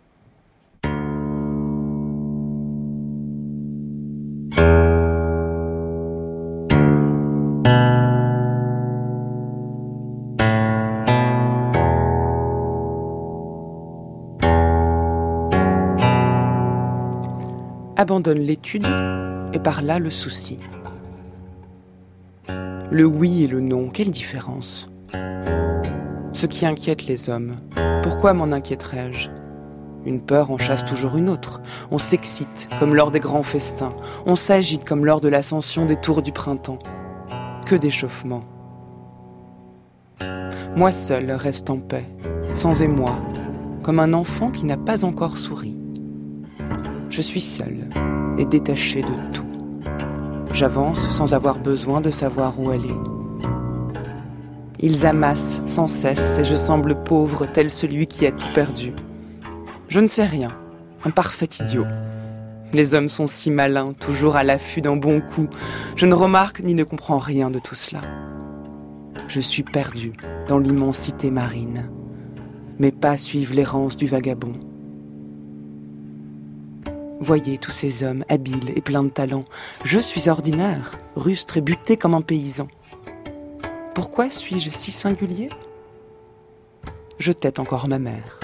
Abandonne l'étude et par là le souci. Le oui et le non, quelle différence ? Ce qui inquiète les hommes, pourquoi m'en inquiéterais-je ? Une peur en chasse toujours une autre. On s'excite comme lors des grands festins. On s'agite comme lors de l'ascension des tours du printemps. Que d'échauffement. Moi seul reste en paix, sans émoi, comme un enfant qui n'a pas encore souri. Je suis seul et détaché de tout. J'avance sans avoir besoin de savoir où aller. Ils amassent sans cesse et je semble pauvre tel celui qui a tout perdu. Je ne sais rien, un parfait idiot. Les hommes sont si malins, toujours à l'affût d'un bon coup. Je ne remarque ni ne comprends rien de tout cela. Je suis perdu dans l'immensité marine. Mes pas suivent l'errance du vagabond. Voyez tous ces hommes habiles et pleins de talent. Je suis ordinaire, rustre et buté comme un paysan. Pourquoi suis-je si singulier ? Je tette encore ma mère.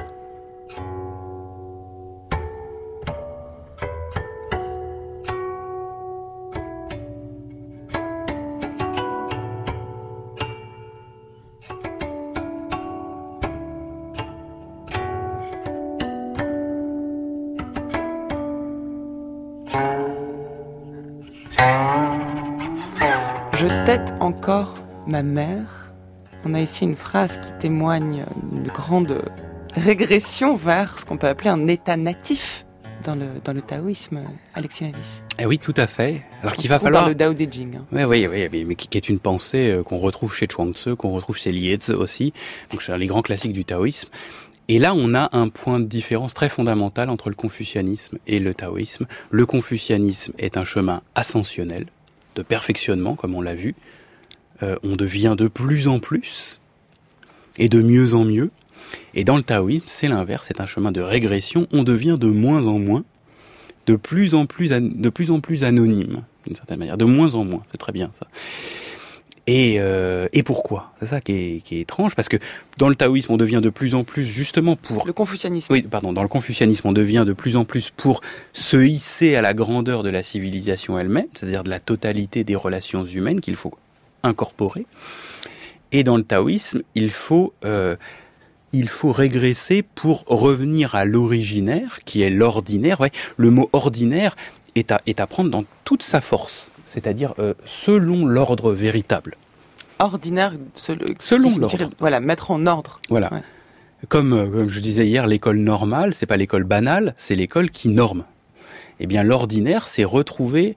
Je tette encore ma mère. On a ici une phrase qui témoigne d'une grande régression vers ce qu'on peut appeler un état natif dans le, dans le taoïsme, Alexis Navys. Eh oui, tout à fait. Alors on qu'il va falloir... dans le Dao De Jing. Hein. Oui, oui, oui, mais, mais qui, qui est une pensée euh, qu'on retrouve chez Chuang Tzu, qu'on retrouve chez Liezi aussi, donc chez les grands classiques du taoïsme. Et là, on a un point de différence très fondamental entre le confucianisme et le taoïsme. Le confucianisme est un chemin ascensionnel, de perfectionnement, comme on l'a vu. Euh, on devient de plus en plus et de mieux en mieux. Et dans le taoïsme, c'est l'inverse, c'est un chemin de régression. On devient de moins en moins, de plus en plus, an- de plus en plus anonyme, d'une certaine manière. De moins en moins, c'est très bien ça. Et, euh, et pourquoi ? C'est ça qui est, qui est étrange, parce que dans le taoïsme, on devient de plus en plus, justement pour... Le confucianisme. Oui, pardon, dans le confucianisme, on devient de plus en plus pour se hisser à la grandeur de la civilisation elle-même, c'est-à-dire de la totalité des relations humaines qu'il faut incorporer. Et dans le taoïsme, il faut, euh, il faut régresser pour revenir à l'originaire, qui est l'ordinaire. Ouais, le mot ordinaire est à, est à prendre dans toute sa force, c'est-à-dire euh, selon l'ordre véritable. Ordinaire, selon, selon l'ordre. Voilà, mettre en ordre. Voilà. Ouais. Comme, euh, comme je disais hier, l'école normale, c'est pas l'école banale, c'est l'école qui norme. Eh bien, l'ordinaire, c'est retrouver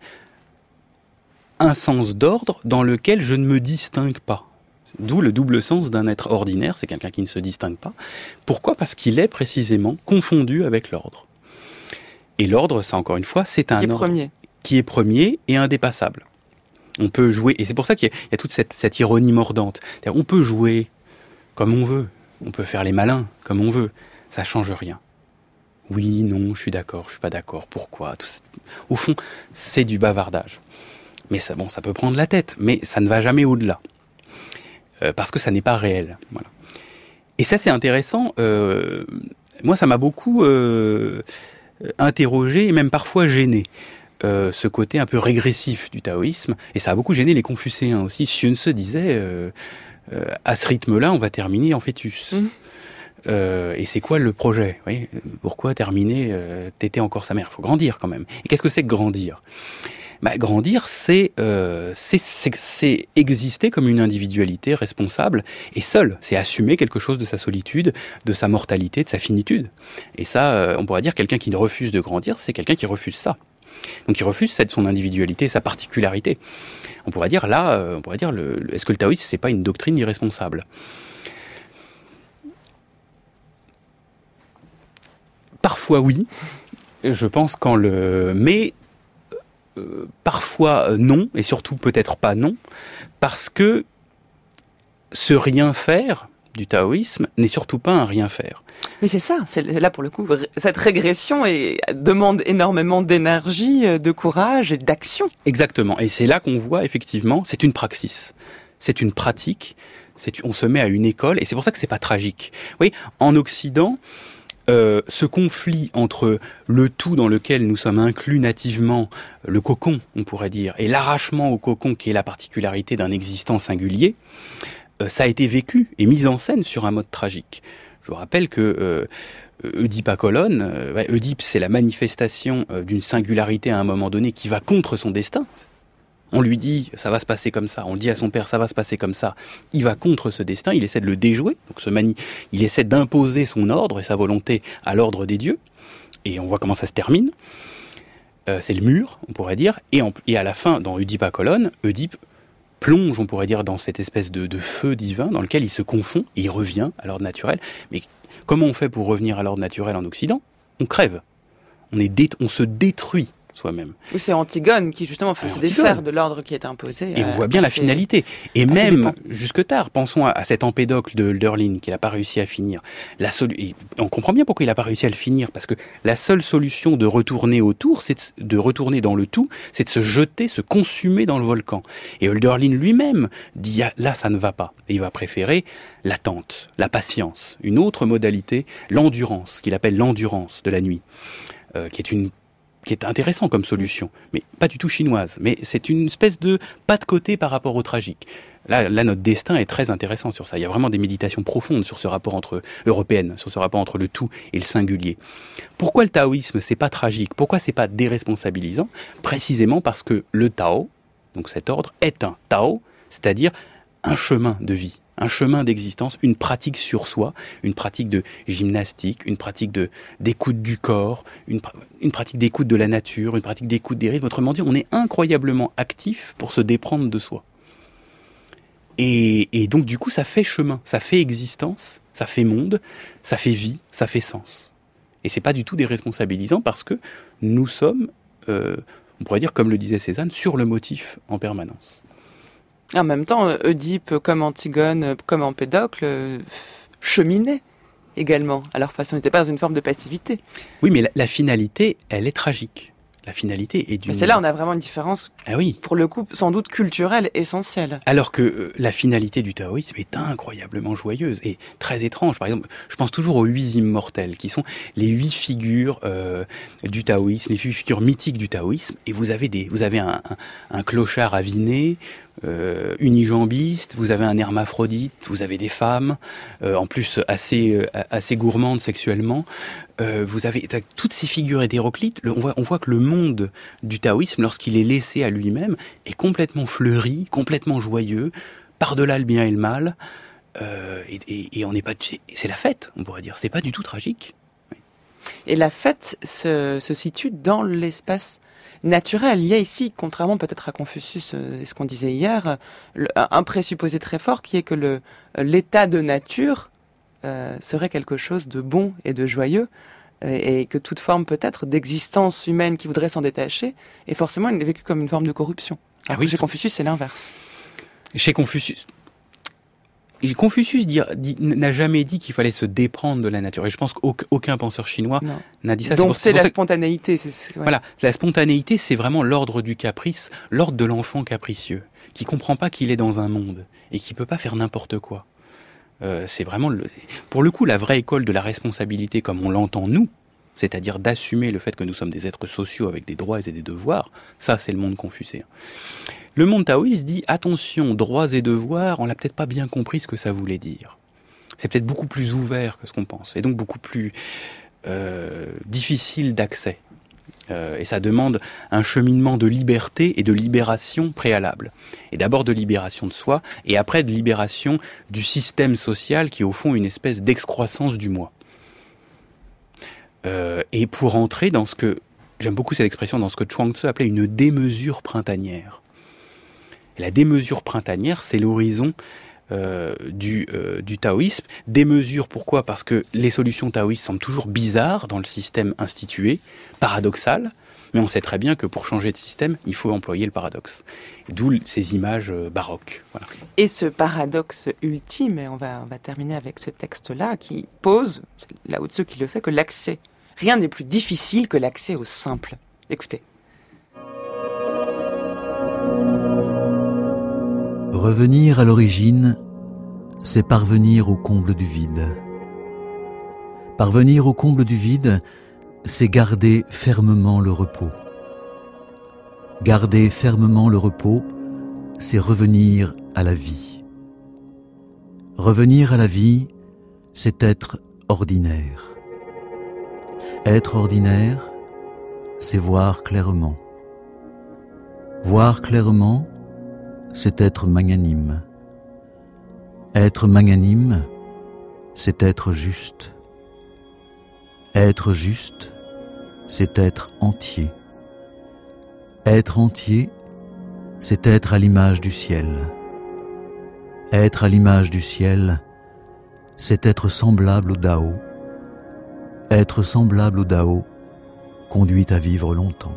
un sens d'ordre dans lequel je ne me distingue pas. D'où le double sens d'un être ordinaire, c'est quelqu'un qui ne se distingue pas. Pourquoi ? Parce qu'il est précisément confondu avec l'ordre. Et l'ordre, ça encore une fois, c'est un qui est ordre premier. qui est premier et indépassable. On peut jouer, et c'est pour ça qu'il y a, il y a toute cette, cette ironie mordante. C'est-à-dire, on peut jouer comme on veut, on peut faire les malins comme on veut, ça change rien. Oui, non, je suis d'accord, je suis pas d'accord, pourquoi ? Tout, au fond, c'est du bavardage. Mais ça, bon, ça peut prendre la tête, mais ça ne va jamais au-delà. Euh, parce que ça n'est pas réel. Voilà. Et ça, c'est intéressant. Euh, moi, ça m'a beaucoup euh, interrogé et même parfois gêné. Euh, ce côté un peu régressif du taoïsme. Et ça a beaucoup gêné les confucéens aussi. Xun Se disait, euh, euh, à ce rythme-là, on va terminer en fœtus. Mmh. Euh, et c'est quoi le projet ? Oui, pourquoi terminer euh, téter encore sa mère ? Il faut grandir quand même. Et qu'est-ce que c'est que grandir ? Bah, grandir, c'est, euh, c'est, c'est, c'est exister comme une individualité responsable et seule. C'est assumer quelque chose de sa solitude, de sa mortalité, de sa finitude. Et ça, euh, on pourrait dire quelqu'un qui refuse de grandir, c'est quelqu'un qui refuse ça. Donc il refuse cette, son individualité, sa particularité. On pourrait dire là, euh, on pourrait dire, le, le, est-ce que le taoïsme, c'est pas une doctrine irresponsable ? Parfois oui, je pense quand le... Mais euh, parfois non, et surtout peut-être pas non, parce que ce rien faire du taoïsme n'est surtout pas un rien faire. Mais c'est ça, c'est là pour le coup, cette régression est, demande énormément d'énergie, de courage et d'action. Exactement, et c'est là qu'on voit effectivement, c'est une praxis, c'est une pratique, c'est, on se met à une école, et c'est pour ça que c'est pas tragique. Vous voyez, en Occident, Euh, ce conflit entre le tout dans lequel nous sommes inclus nativement, le cocon, on pourrait dire, et l'arrachement au cocon qui est la particularité d'un existant singulier, euh, ça a été vécu et mis en scène sur un mode tragique. Je vous rappelle que euh, Oedipe à Colonne, euh, ouais, Oedipe c'est la manifestation euh, d'une singularité à un moment donné qui va contre son destin. On lui dit, ça va se passer comme ça. On le dit à son père, ça va se passer comme ça. Il va contre ce destin, il essaie de le déjouer. Donc ce mani, il essaie d'imposer son ordre et sa volonté à l'ordre des dieux. Et on voit comment ça se termine. Euh, c'est le mur, on pourrait dire. Et, en, et à la fin, dans Oedipe à Colonne, Oedipe plonge, on pourrait dire, dans cette espèce de, de feu divin dans lequel il se confond et il revient à l'ordre naturel. Mais comment on fait pour revenir à l'ordre naturel en Occident ? On crève. On, est dé- on se détruit soi-même. Ou c'est Antigone qui justement fait se défaire de l'ordre qui est imposé. Et euh, on voit bien la assez, finalité. Et même jusque tard, pensons à, à cet empédocle de Hölderlin qu'il n'a pas réussi à finir. La solu- et on comprend bien pourquoi il n'a pas réussi à le finir, parce que la seule solution de retourner autour, c'est de, de retourner dans le tout, c'est de se jeter, se consumer dans le volcan. Et Hölderlin lui-même dit ah, là ça ne va pas. Et il va préférer l'attente, la patience, une autre modalité, l'endurance, qu'il appelle l'endurance de la nuit, euh, qui est une qui est intéressant comme solution, mais pas du tout chinoise. Mais c'est une espèce de pas de côté par rapport au tragique. Là, là, notre destin est très intéressant sur ça. Il y a vraiment des méditations profondes sur ce rapport entre européennes, sur ce rapport entre le tout et le singulier. Pourquoi le taoïsme, c'est pas tragique ? Pourquoi c'est pas déresponsabilisant ? Précisément parce que le Tao, donc cet ordre, est un Tao, c'est-à-dire un chemin de vie, un chemin d'existence, une pratique sur soi, une pratique de gymnastique, une pratique de, d'écoute du corps, une, une pratique d'écoute de la nature, une pratique d'écoute des rythmes. Autrement dit, on est incroyablement actif pour se déprendre de soi. Et, et donc, du coup, ça fait chemin, ça fait existence, ça fait monde, ça fait vie, ça fait sens. Et c'est pas du tout déresponsabilisant parce que nous sommes, euh, on pourrait dire, comme le disait Cézanne, sur le motif en permanence. En même temps, Oedipe, comme Antigone, comme Empédocle, euh, cheminaient également à leur façon. Ils n'étaient pas dans une forme de passivité. Oui, mais la, la finalité, elle est tragique. La finalité est d'une... Mais c'est là on a vraiment une différence, ah oui. pour le coup, sans doute culturelle, essentielle. Alors que euh, la finalité du taoïsme est incroyablement joyeuse et très étrange. Par exemple, je pense toujours aux huit immortels, qui sont les huit figures euh, du taoïsme, les huit figures mythiques du taoïsme. Et vous avez, des, vous avez un, un, un clochard aviné, Euh, unijambiste, vous avez un hermaphrodite, vous avez des femmes, euh, en plus assez euh, assez gourmandes sexuellement. Euh, vous avez toutes ces figures hétéroclites. Le, on voit on voit que le monde du taoïsme, lorsqu'il est laissé à lui-même, est complètement fleuri, complètement joyeux, par-delà le bien et le mal. Euh, et, et, et on n'est pas, c'est, c'est la fête, on pourrait dire. C'est pas du tout tragique. Oui. Et la fête se, se situe dans l'espace naturel. Il y a ici, contrairement peut-être à Confucius et ce qu'on disait hier, le, un présupposé très fort qui est que le, l'état de nature euh, serait quelque chose de bon et de joyeux et, et que toute forme peut-être d'existence humaine qui voudrait s'en détacher est forcément vécue comme une forme de corruption. Alors ah oui, chez Confucius, c'est l'inverse. Chez Confucius... Confucius dit, dit, n'a jamais dit qu'il fallait se déprendre de la nature. Et je pense qu'aucun penseur chinois non. n'a dit ça. Donc c'est, c'est la ça... spontanéité. C'est, c'est, ouais. Voilà, la spontanéité, c'est vraiment l'ordre du caprice, l'ordre de l'enfant capricieux, qui comprend pas qu'il est dans un monde et qui peut pas faire n'importe quoi. Euh, c'est vraiment, le... pour le coup, la vraie école de la responsabilité, comme on l'entend nous, c'est-à-dire d'assumer le fait que nous sommes des êtres sociaux avec des droits et des devoirs, ça c'est le monde confucéen. Le monde taoïste dit, attention, droits et devoirs, on l'a peut-être pas bien compris ce que ça voulait dire. C'est peut-être beaucoup plus ouvert que ce qu'on pense, et donc beaucoup plus euh, difficile d'accès. Euh, et ça demande un cheminement de liberté et de libération préalable. Et d'abord de libération de soi, et après de libération du système social qui est au fond une espèce d'excroissance du moi. Euh, et pour entrer dans ce que, j'aime beaucoup cette expression, dans ce que Chuang Tzu appelait une démesure printanière. Et la démesure printanière, c'est l'horizon euh, du, euh, du taoïsme. Démesure, pourquoi ? Parce que les solutions taoïstes semblent toujours bizarres dans le système institué, paradoxales, mais on sait très bien que pour changer de système, il faut employer le paradoxe. D'où ces images euh, baroques. Voilà. Et ce paradoxe ultime, et on va, on va terminer avec ce texte-là, qui pose, c'est Lao Tzu qui le fait, que l'accès, rien n'est plus difficile que l'accès au simple. Écoutez. Revenir à l'origine, c'est parvenir au comble du vide. Parvenir au comble du vide, c'est garder fermement le repos. Garder fermement le repos, c'est revenir à la vie. Revenir à la vie, c'est être ordinaire. Être ordinaire, c'est voir clairement. Voir clairement, c'est être magnanime. Être magnanime, c'est être juste. Être juste, c'est être entier. Être entier, c'est être à l'image du ciel. Être à l'image du ciel, c'est être semblable au Dao. Être semblable au Dao conduit à vivre longtemps.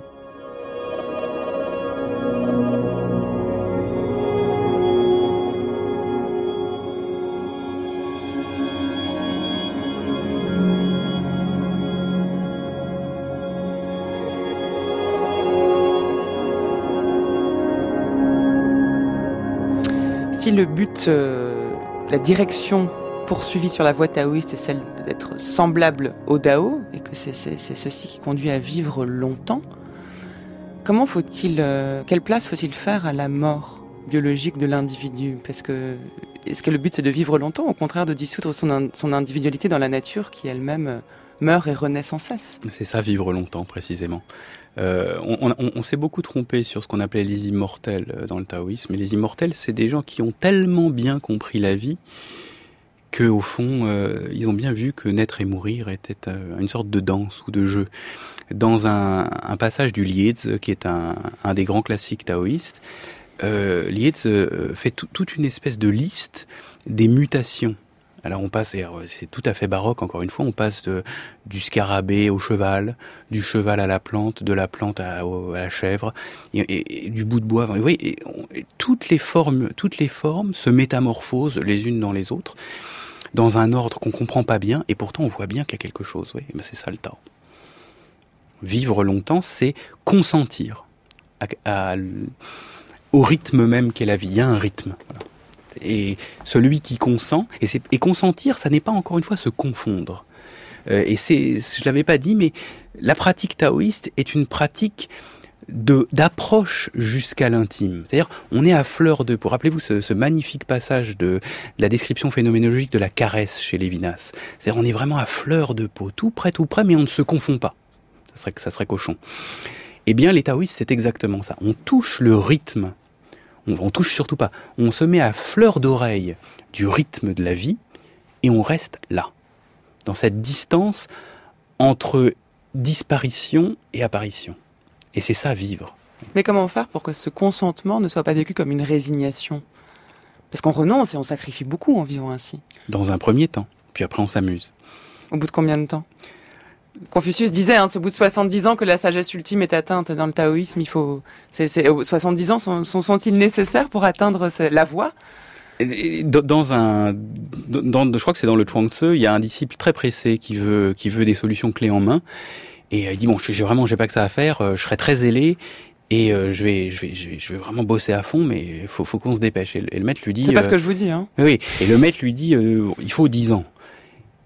Si le but, euh, la direction poursuivie sur la voie taoïste est celle d'être semblable au Dao, et que c'est, c'est, c'est ceci qui conduit à vivre longtemps, comment faut-il, euh, quelle place faut-il faire à la mort biologique de l'individu ? Parce que, est-ce que le but c'est de vivre longtemps, au contraire de dissoudre son, son individualité dans la nature qui elle-même euh, meurt et renaît sans cesse ? C'est ça, vivre longtemps, précisément. Euh, on, on, on s'est beaucoup trompé sur ce qu'on appelait les immortels dans le taoïsme. Et les immortels, c'est des gens qui ont tellement bien compris la vie qu'au fond, euh, ils ont bien vu que naître et mourir était euh, une sorte de danse ou de jeu. Dans un, un passage du Liezi, qui est un, un des grands classiques taoïstes, euh, Liezi fait tout, toute une espèce de liste des mutations. Alors on passe, et c'est tout à fait baroque encore une fois, on passe de, du scarabée au cheval, du cheval à la plante, de la plante à, à la chèvre, et, et, et du bout de bois. Vous voyez, et on, et toutes les formes, toutes les formes se métamorphosent les unes dans les autres, dans un ordre qu'on comprend pas bien, et pourtant on voit bien qu'il y a quelque chose. Oui, ben c'est ça le Tao. Vivre longtemps, c'est consentir à, à, au rythme même qu'est la vie. Il y a un rythme. Voilà. Et celui qui consent, et, c'est, et consentir, ça n'est pas encore une fois se confondre. Euh, et c'est, je l'avais pas dit, mais la pratique taoïste est une pratique de, d'approche jusqu'à l'intime. C'est-à-dire, on est à fleur de peau. Rappelez-vous ce, ce magnifique passage de, de la description phénoménologique de la caresse chez Lévinas. C'est-à-dire, on est vraiment à fleur de peau, tout près, tout près, mais on ne se confond pas. Ça serait, ça serait cochon. Eh bien, les taoïstes, c'est exactement ça. On touche le rythme. On, on touche surtout pas. On se met à fleur d'oreille du rythme de la vie et on reste là, dans cette distance entre disparition et apparition. Et c'est ça, vivre. Mais comment faire pour que ce consentement ne soit pas vécu comme une résignation ? Parce qu'on renonce et on sacrifie beaucoup en vivant ainsi. Dans un premier temps, puis après on s'amuse. Au bout de combien de temps ? Confucius disait, hein, c'est au bout de soixante-dix ans que la sagesse ultime est atteinte dans le taoïsme. Il faut, c'est, c'est, soixante-dix ans sont, sont, sont-ils nécessaires pour atteindre la voie ? Dans un, dans, je crois que c'est dans le Chuang Tzu, il y a un disciple très pressé qui veut, qui veut des solutions clés en main, et il dit bon, j'ai vraiment, j'ai pas que ça à faire, je serai très zélé. Et euh, je, vais, je, vais, je, vais, je vais vraiment bosser à fond, mais il faut, faut qu'on se dépêche. Et le, et le maître lui dit... C'est pas euh, ce que je vous dis. Hein. Oui, et le maître lui dit, euh, il faut dix ans.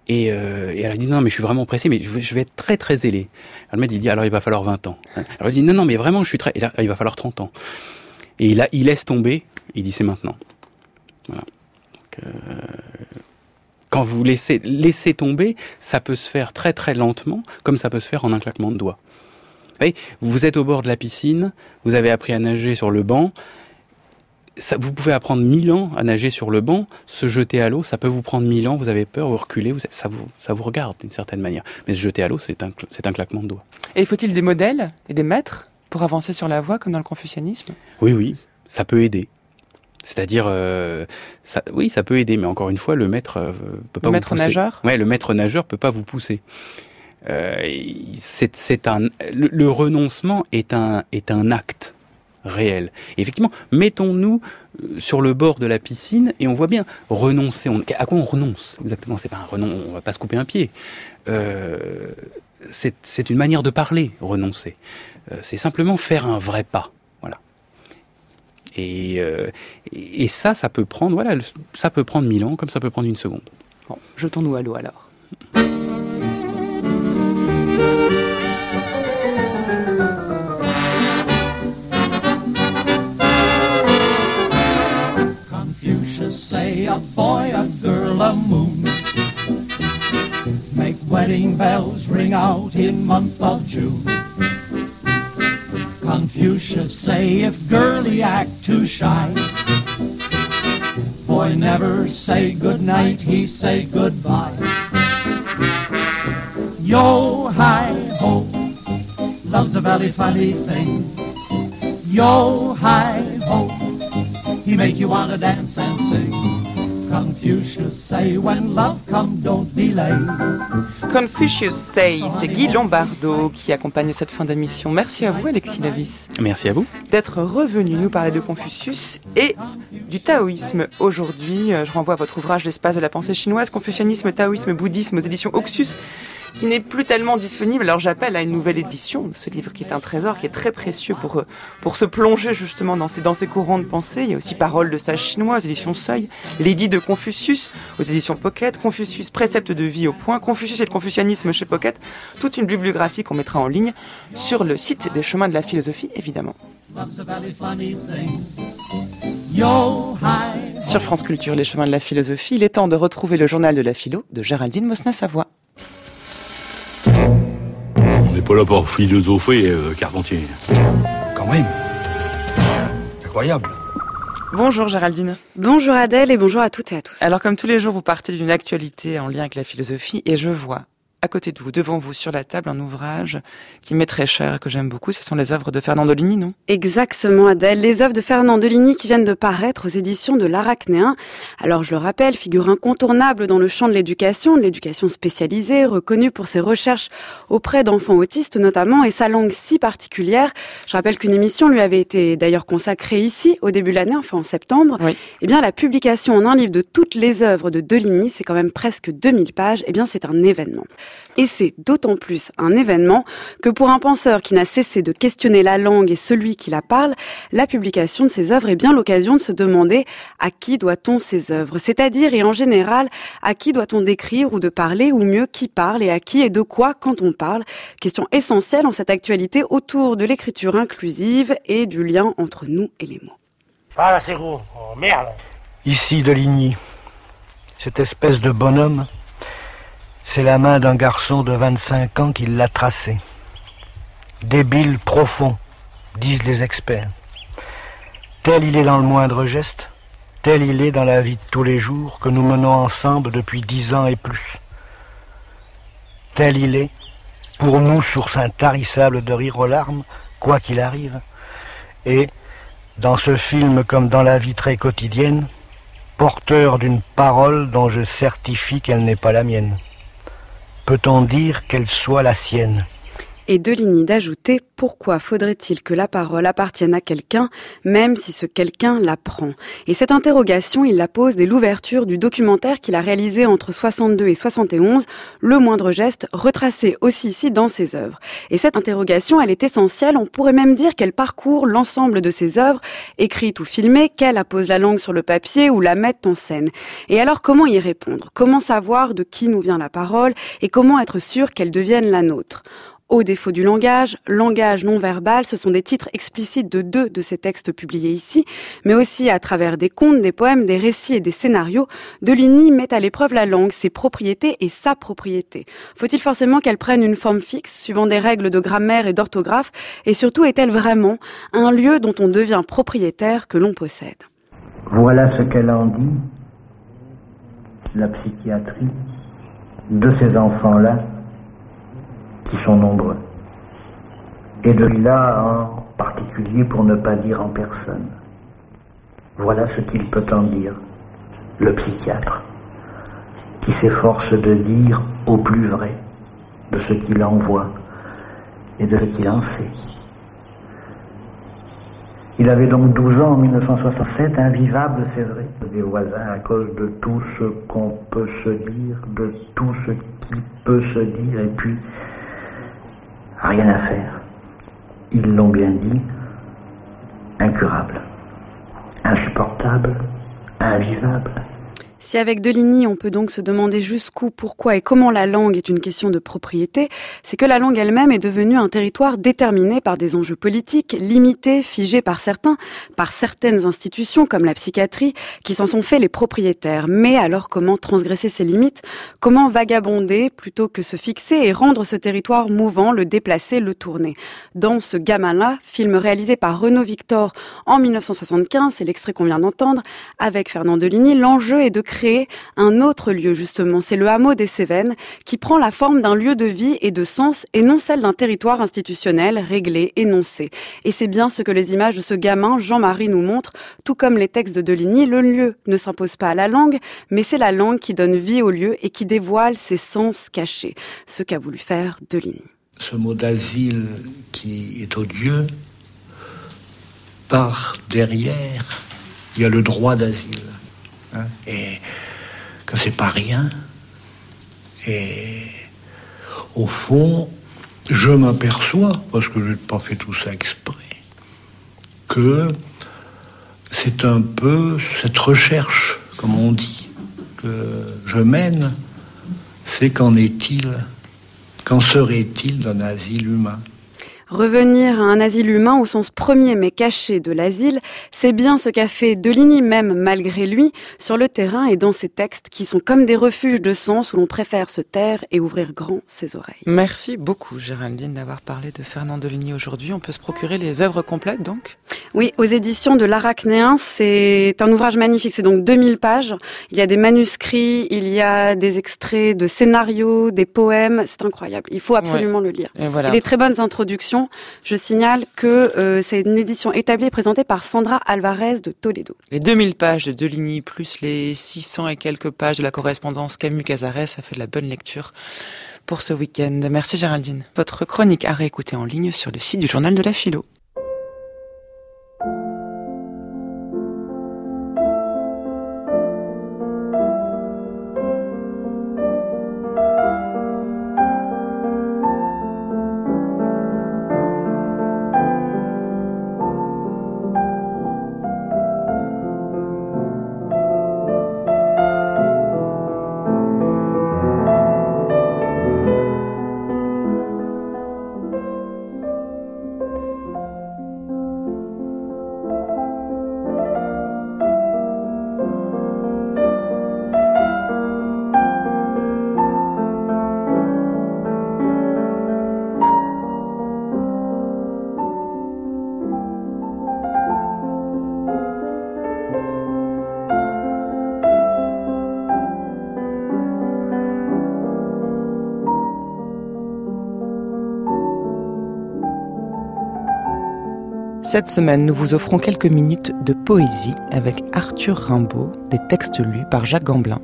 Et, euh, et elle a dit non mais je suis vraiment pressé, mais je vais, je vais être très très zélé. Alors le maître il dit alors il va falloir vingt ans. Alors il dit non non mais vraiment je suis très, et là il va falloir trente ans. Et là il laisse tomber, il dit c'est maintenant. Voilà. Donc, euh, quand vous laissez laissez tomber, ça peut se faire très très lentement, comme ça peut se faire en un claquement de doigts. Vous voyez, vous êtes au bord de la piscine, vous avez appris à nager sur le banc. Ça, vous pouvez apprendre mille ans à nager sur le banc, se jeter à l'eau, ça peut vous prendre mille ans, vous avez peur, vous reculez, vous, ça, vous, ça vous regarde d'une certaine manière. Mais se jeter à l'eau, c'est un, c'est un claquement de doigts. Et faut-il des modèles et des maîtres pour avancer sur la voie, comme dans le confucianisme ? Oui, oui, ça peut aider. C'est-à-dire, euh, ça, oui, ça peut aider, mais encore une fois, le maître euh, peut pas le vous maître pousser. nageur ? Ouais, le maître nageur peut pas vous pousser. Euh, c'est, c'est un, le, le renoncement est un, est un acte réel. Et effectivement, mettons-nous sur le bord de la piscine et on voit bien renoncer. On, à quoi on renonce exactement ? C'est pas un renonce. On va pas se couper un pied. Euh, c'est, c'est une manière de parler. Renoncer. Euh, c'est simplement faire un vrai pas. Voilà. Et, euh, et ça, ça peut prendre. Voilà, ça peut prendre mille ans, comme ça peut prendre une seconde. Bon, jetons-nous à l'eau alors. Say a boy, a girl, a moon. Make wedding bells ring out in month of June. Confucius say if girlie act too shy, boy never say good night, he say goodbye. Yo, hi, ho, love's a very funny thing. Yo, hi, ho, he make you wanna dance and sing. Confucius say when love come don't delay. Confucius say, c'est Guy Lombardo qui accompagne cette fin d'émission. Merci à vous Alexis Lavis. Merci à vous. D'être revenu nous parler de Confucius et du taoïsme aujourd'hui. Je renvoie à votre ouvrage L'espace de la pensée chinoise, Confucianisme, taoïsme, bouddhisme aux éditions Oxus, qui n'est plus tellement disponible. Alors j'appelle à une nouvelle édition de ce livre qui est un trésor, qui est très précieux pour, pour se plonger justement dans ces, dans ces courants de pensée. Il y a aussi Paroles de sages chinois aux éditions Seuil, L'édit de Confucius aux éditions Pocket, Confucius, précepte de vie au point, Confucius et le confucianisme chez Pocket. Toute une bibliographie qu'on mettra en ligne sur le site des Chemins de la Philosophie, évidemment. Sur France Culture, les Chemins de la Philosophie, il est temps de retrouver le journal de la philo de Géraldine Mosna-Savoie. On n'est pas là pour philosopher, euh, Carpentier. Quand même. Incroyable. Bonjour Géraldine. Bonjour Adèle et bonjour à toutes et à tous. Alors comme tous les jours, vous partez d'une actualité en lien avec la philosophie et je vois à côté de vous, devant vous, sur la table, un ouvrage qui m'est très cher et que j'aime beaucoup. Ce sont les œuvres de Fernand Deligny, non ? Exactement, Adèle. Les œuvres de Fernand Deligny qui viennent de paraître aux éditions de l'Arachnéen. Alors, je le rappelle, figure incontournable dans le champ de l'éducation, de l'éducation spécialisée, reconnue pour ses recherches auprès d'enfants autistes notamment, et sa langue si particulière. Je rappelle qu'une émission lui avait été d'ailleurs consacrée ici, au début de l'année, enfin en septembre. Oui. Eh bien, la publication en un livre de toutes les œuvres de Deligny, c'est quand même presque deux mille pages, eh bien, c'est un événement. Et c'est d'autant plus un événement que pour un penseur qui n'a cessé de questionner la langue et celui qui la parle, la publication de ces œuvres est bien l'occasion de se demander à qui doit-on ces œuvres, c'est-à-dire et en général à qui doit-on décrire ou de parler, ou mieux qui parle et à qui et de quoi quand on parle. Question essentielle en cette actualité autour de l'écriture inclusive et du lien entre nous et les mots. Ah là c'est gros, oh merde. Ici Deligny, cette espèce de bonhomme, c'est la main d'un garçon de vingt-cinq ans qui l'a tracé. Débile profond, disent les experts. Tel il est dans le moindre geste, tel il est dans la vie de tous les jours que nous menons ensemble depuis dix ans et plus. Tel il est, pour nous, source intarissable de rire aux larmes, quoi qu'il arrive. Et, dans ce film comme dans la vie très quotidienne, porteur d'une parole dont je certifie qu'elle n'est pas la mienne. Peut-on dire qu'elle soit la sienne ? Et Deligny d'ajouter « Pourquoi faudrait-il que la parole appartienne à quelqu'un, même si ce quelqu'un la prend ?» Et cette interrogation, il la pose dès l'ouverture du documentaire qu'il a réalisé entre soixante-deux et soixante et onze, Le moindre geste, retracé aussi ici dans ses œuvres. Et cette interrogation, elle est essentielle, on pourrait même dire qu'elle parcourt l'ensemble de ses œuvres, écrites ou filmées, qu'elle appose la langue sur le papier ou la mette en scène. Et alors, comment y répondre ? Comment savoir de qui nous vient la parole et comment être sûr qu'elle devienne la nôtre ? Au défaut du langage, langage non verbal, ce sont des titres explicites de deux de ces textes publiés ici, mais aussi à travers des contes, des poèmes, des récits et des scénarios, Deligny met à l'épreuve la langue, ses propriétés et sa propriété. Faut-il forcément qu'elle prenne une forme fixe, suivant des règles de grammaire et d'orthographe, et surtout est-elle vraiment un lieu dont on devient propriétaire que l'on possède ? Voilà ce qu'elle en dit, la psychiatrie, de ces enfants-là, qui sont nombreux. Et de là en particulier, pour ne pas dire en personne. Voilà ce qu'il peut en dire, le psychiatre, qui s'efforce de dire au plus vrai de ce qu'il en voit et de ce qu'il en sait. Il avait donc douze ans en mille neuf cent soixante-sept, invivable, c'est vrai, des voisins à cause de tout ce qu'on peut se dire, de tout ce qui peut se dire, et puis rien à faire. Ils l'ont bien dit, incurable, insupportable, invivable. Si avec Deligny, on peut donc se demander jusqu'où, pourquoi et comment la langue est une question de propriété, c'est que la langue elle-même est devenue un territoire déterminé par des enjeux politiques, limités, figés par certains, par certaines institutions comme la psychiatrie, qui s'en sont fait les propriétaires. Mais alors comment transgresser ces limites ? Comment vagabonder plutôt que se fixer et rendre ce territoire mouvant, le déplacer, le tourner ? Dans Ce gamin-là, film réalisé par Renaud Victor en mille neuf cent soixante-quinze, c'est l'extrait qu'on vient d'entendre, avec Fernand Deligny, l'enjeu est de créer un autre lieu justement, c'est le hameau des Cévennes qui prend la forme d'un lieu de vie et de sens et non celle d'un territoire institutionnel réglé, énoncé. Et c'est bien ce que les images de ce gamin, Jean-Marie, nous montrent, tout comme les textes de Deligny, le lieu ne s'impose pas à la langue, mais c'est la langue qui donne vie au lieu et qui dévoile ses sens cachés, ce qu'a voulu faire Deligny. Ce mot d'asile qui est odieux, par derrière, il y a le droit d'asile. Hein, et que c'est pas rien. Et au fond, je m'aperçois, parce que je n'ai pas fait tout ça exprès, que c'est un peu cette recherche, comme on dit, que je mène, c'est qu'en est-il, qu'en serait-il d'un asile humain ? Revenir à un asile humain au sens premier mais caché de l'asile, c'est bien ce qu'a fait Deligny même malgré lui sur le terrain et dans ses textes qui sont comme des refuges de sens où l'on préfère se taire et ouvrir grand ses oreilles. Merci beaucoup Géraldine d'avoir parlé de Fernand Deligny aujourd'hui. On peut se procurer les œuvres complètes donc ? Oui, aux éditions de l'Arachnéen, c'est un ouvrage magnifique, c'est donc deux mille pages. Il y a des manuscrits, il y a des extraits de scénarios, des poèmes, c'est incroyable. Il faut absolument ouais. le lire. Et voilà. Et des très bonnes introductions. Je signale que euh, c'est une édition établie et présentée par Sandra Alvarez de Toledo. Les deux mille pages de Deligny plus les six cents et quelques pages de la correspondance Camus-Cazaret, ça fait de la bonne lecture pour ce week-end. Merci Géraldine. Votre chronique à réécouter en ligne sur le site du Journal de la Philo. Cette semaine, nous vous offrons quelques minutes de poésie avec Arthur Rimbaud, des textes lus par Jacques Gamblin.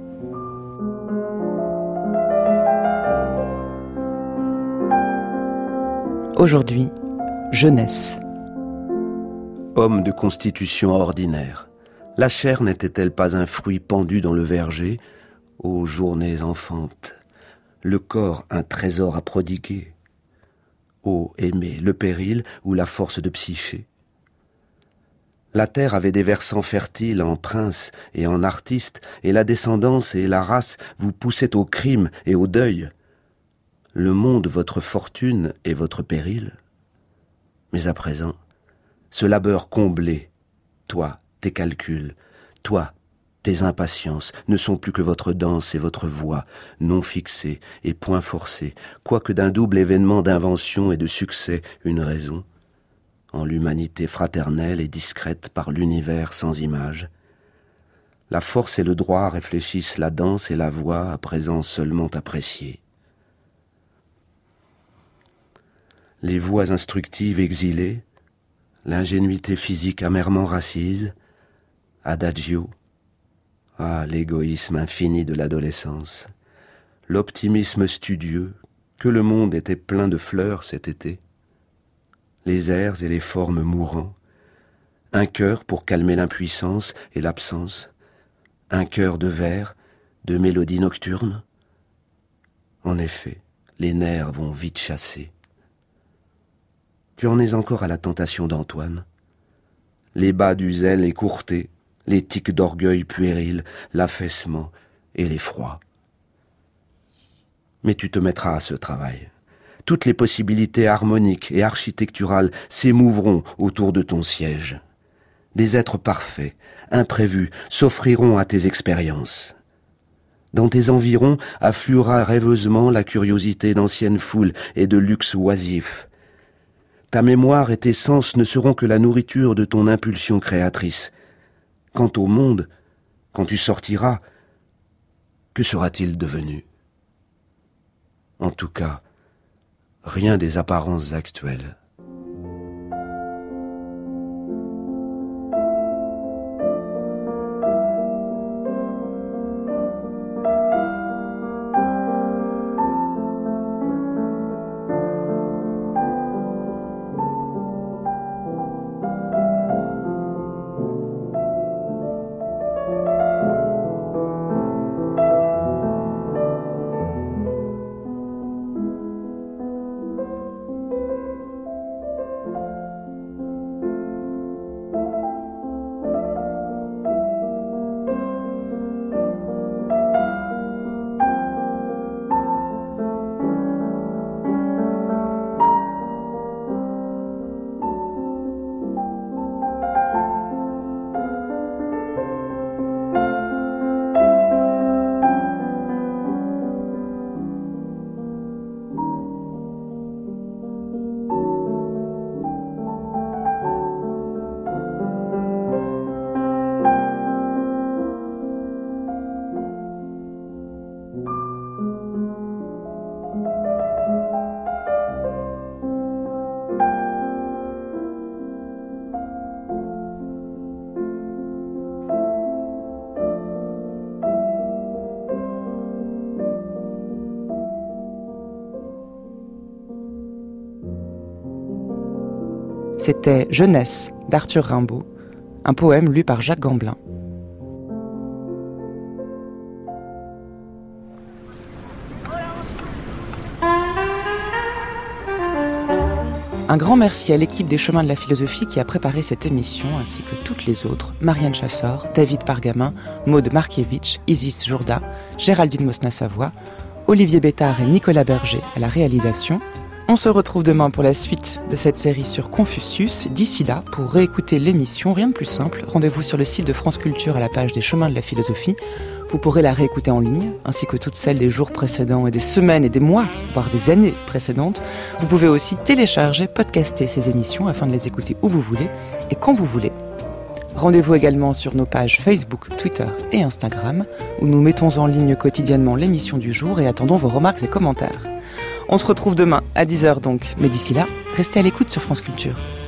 Aujourd'hui, jeunesse. Homme de constitution ordinaire, la chair n'était-elle pas un fruit pendu dans le verger? Ô journées enfantes, le corps un trésor à prodiguer. Ô aimer, le péril ou la force de Psyché? La terre avait des versants fertiles en prince et en artiste, et la descendance et la race vous poussaient au crime et au deuil. Le monde votre fortune et votre péril. Mais à présent, ce labeur comblé, toi, tes calculs, toi, tes impatiences, ne sont plus que votre danse et votre voix, non fixées et point forcées, quoique d'un double événement d'invention et de succès une raison, en l'humanité fraternelle et discrète par l'univers sans image. La force et le droit réfléchissent la danse et la voix à présent seulement appréciées. Les voix instructives exilées, l'ingénuité physique amèrement racise, adagio, ah, l'égoïsme infini de l'adolescence, l'optimisme studieux, que le monde était plein de fleurs cet été, les airs et les formes mourants, un cœur pour calmer l'impuissance et l'absence, un cœur de vers, de mélodies nocturnes. En effet, les nerfs vont vite chasser. Tu en es encore à la tentation d'Antoine. Les bas du zèle écourtés, les tics d'orgueil puéril, l'affaissement et l'effroi. Mais tu te mettras à ce travail. Toutes les possibilités harmoniques et architecturales s'émouvront autour de ton siège. Des êtres parfaits, imprévus, s'offriront à tes expériences. Dans tes environs affluera rêveusement la curiosité d'anciennes foules et de luxe oisifs. Ta mémoire et tes sens ne seront que la nourriture de ton impulsion créatrice. Quant au monde, quand tu sortiras, que sera-t-il devenu? En tout cas, rien des apparences actuelles. C'était Jeunesse d'Arthur Rimbaud, un poème lu par Jacques Gamblin. Un grand merci à l'équipe des Chemins de la Philosophie qui a préparé cette émission, ainsi que toutes les autres, Marianne Chassor, David Pargamin, Maude Markiewicz, Isis Jourda, Géraldine Mosna-Savoie, Olivier Bétard et Nicolas Berger à la réalisation. On se retrouve demain pour la suite de cette série sur Confucius. D'ici là, pour réécouter l'émission, rien de plus simple, rendez-vous sur le site de France Culture à la page des Chemins de la Philosophie. Vous pourrez la réécouter en ligne, ainsi que toutes celles des jours précédents et des semaines et des mois, voire des années précédentes. Vous pouvez aussi télécharger, podcaster ces émissions afin de les écouter où vous voulez et quand vous voulez. Rendez-vous également sur nos pages Facebook, Twitter et Instagram, où nous mettons en ligne quotidiennement l'émission du jour et attendons vos remarques et commentaires. On se retrouve demain à dix heures donc, mais d'ici là, restez à l'écoute sur France Culture.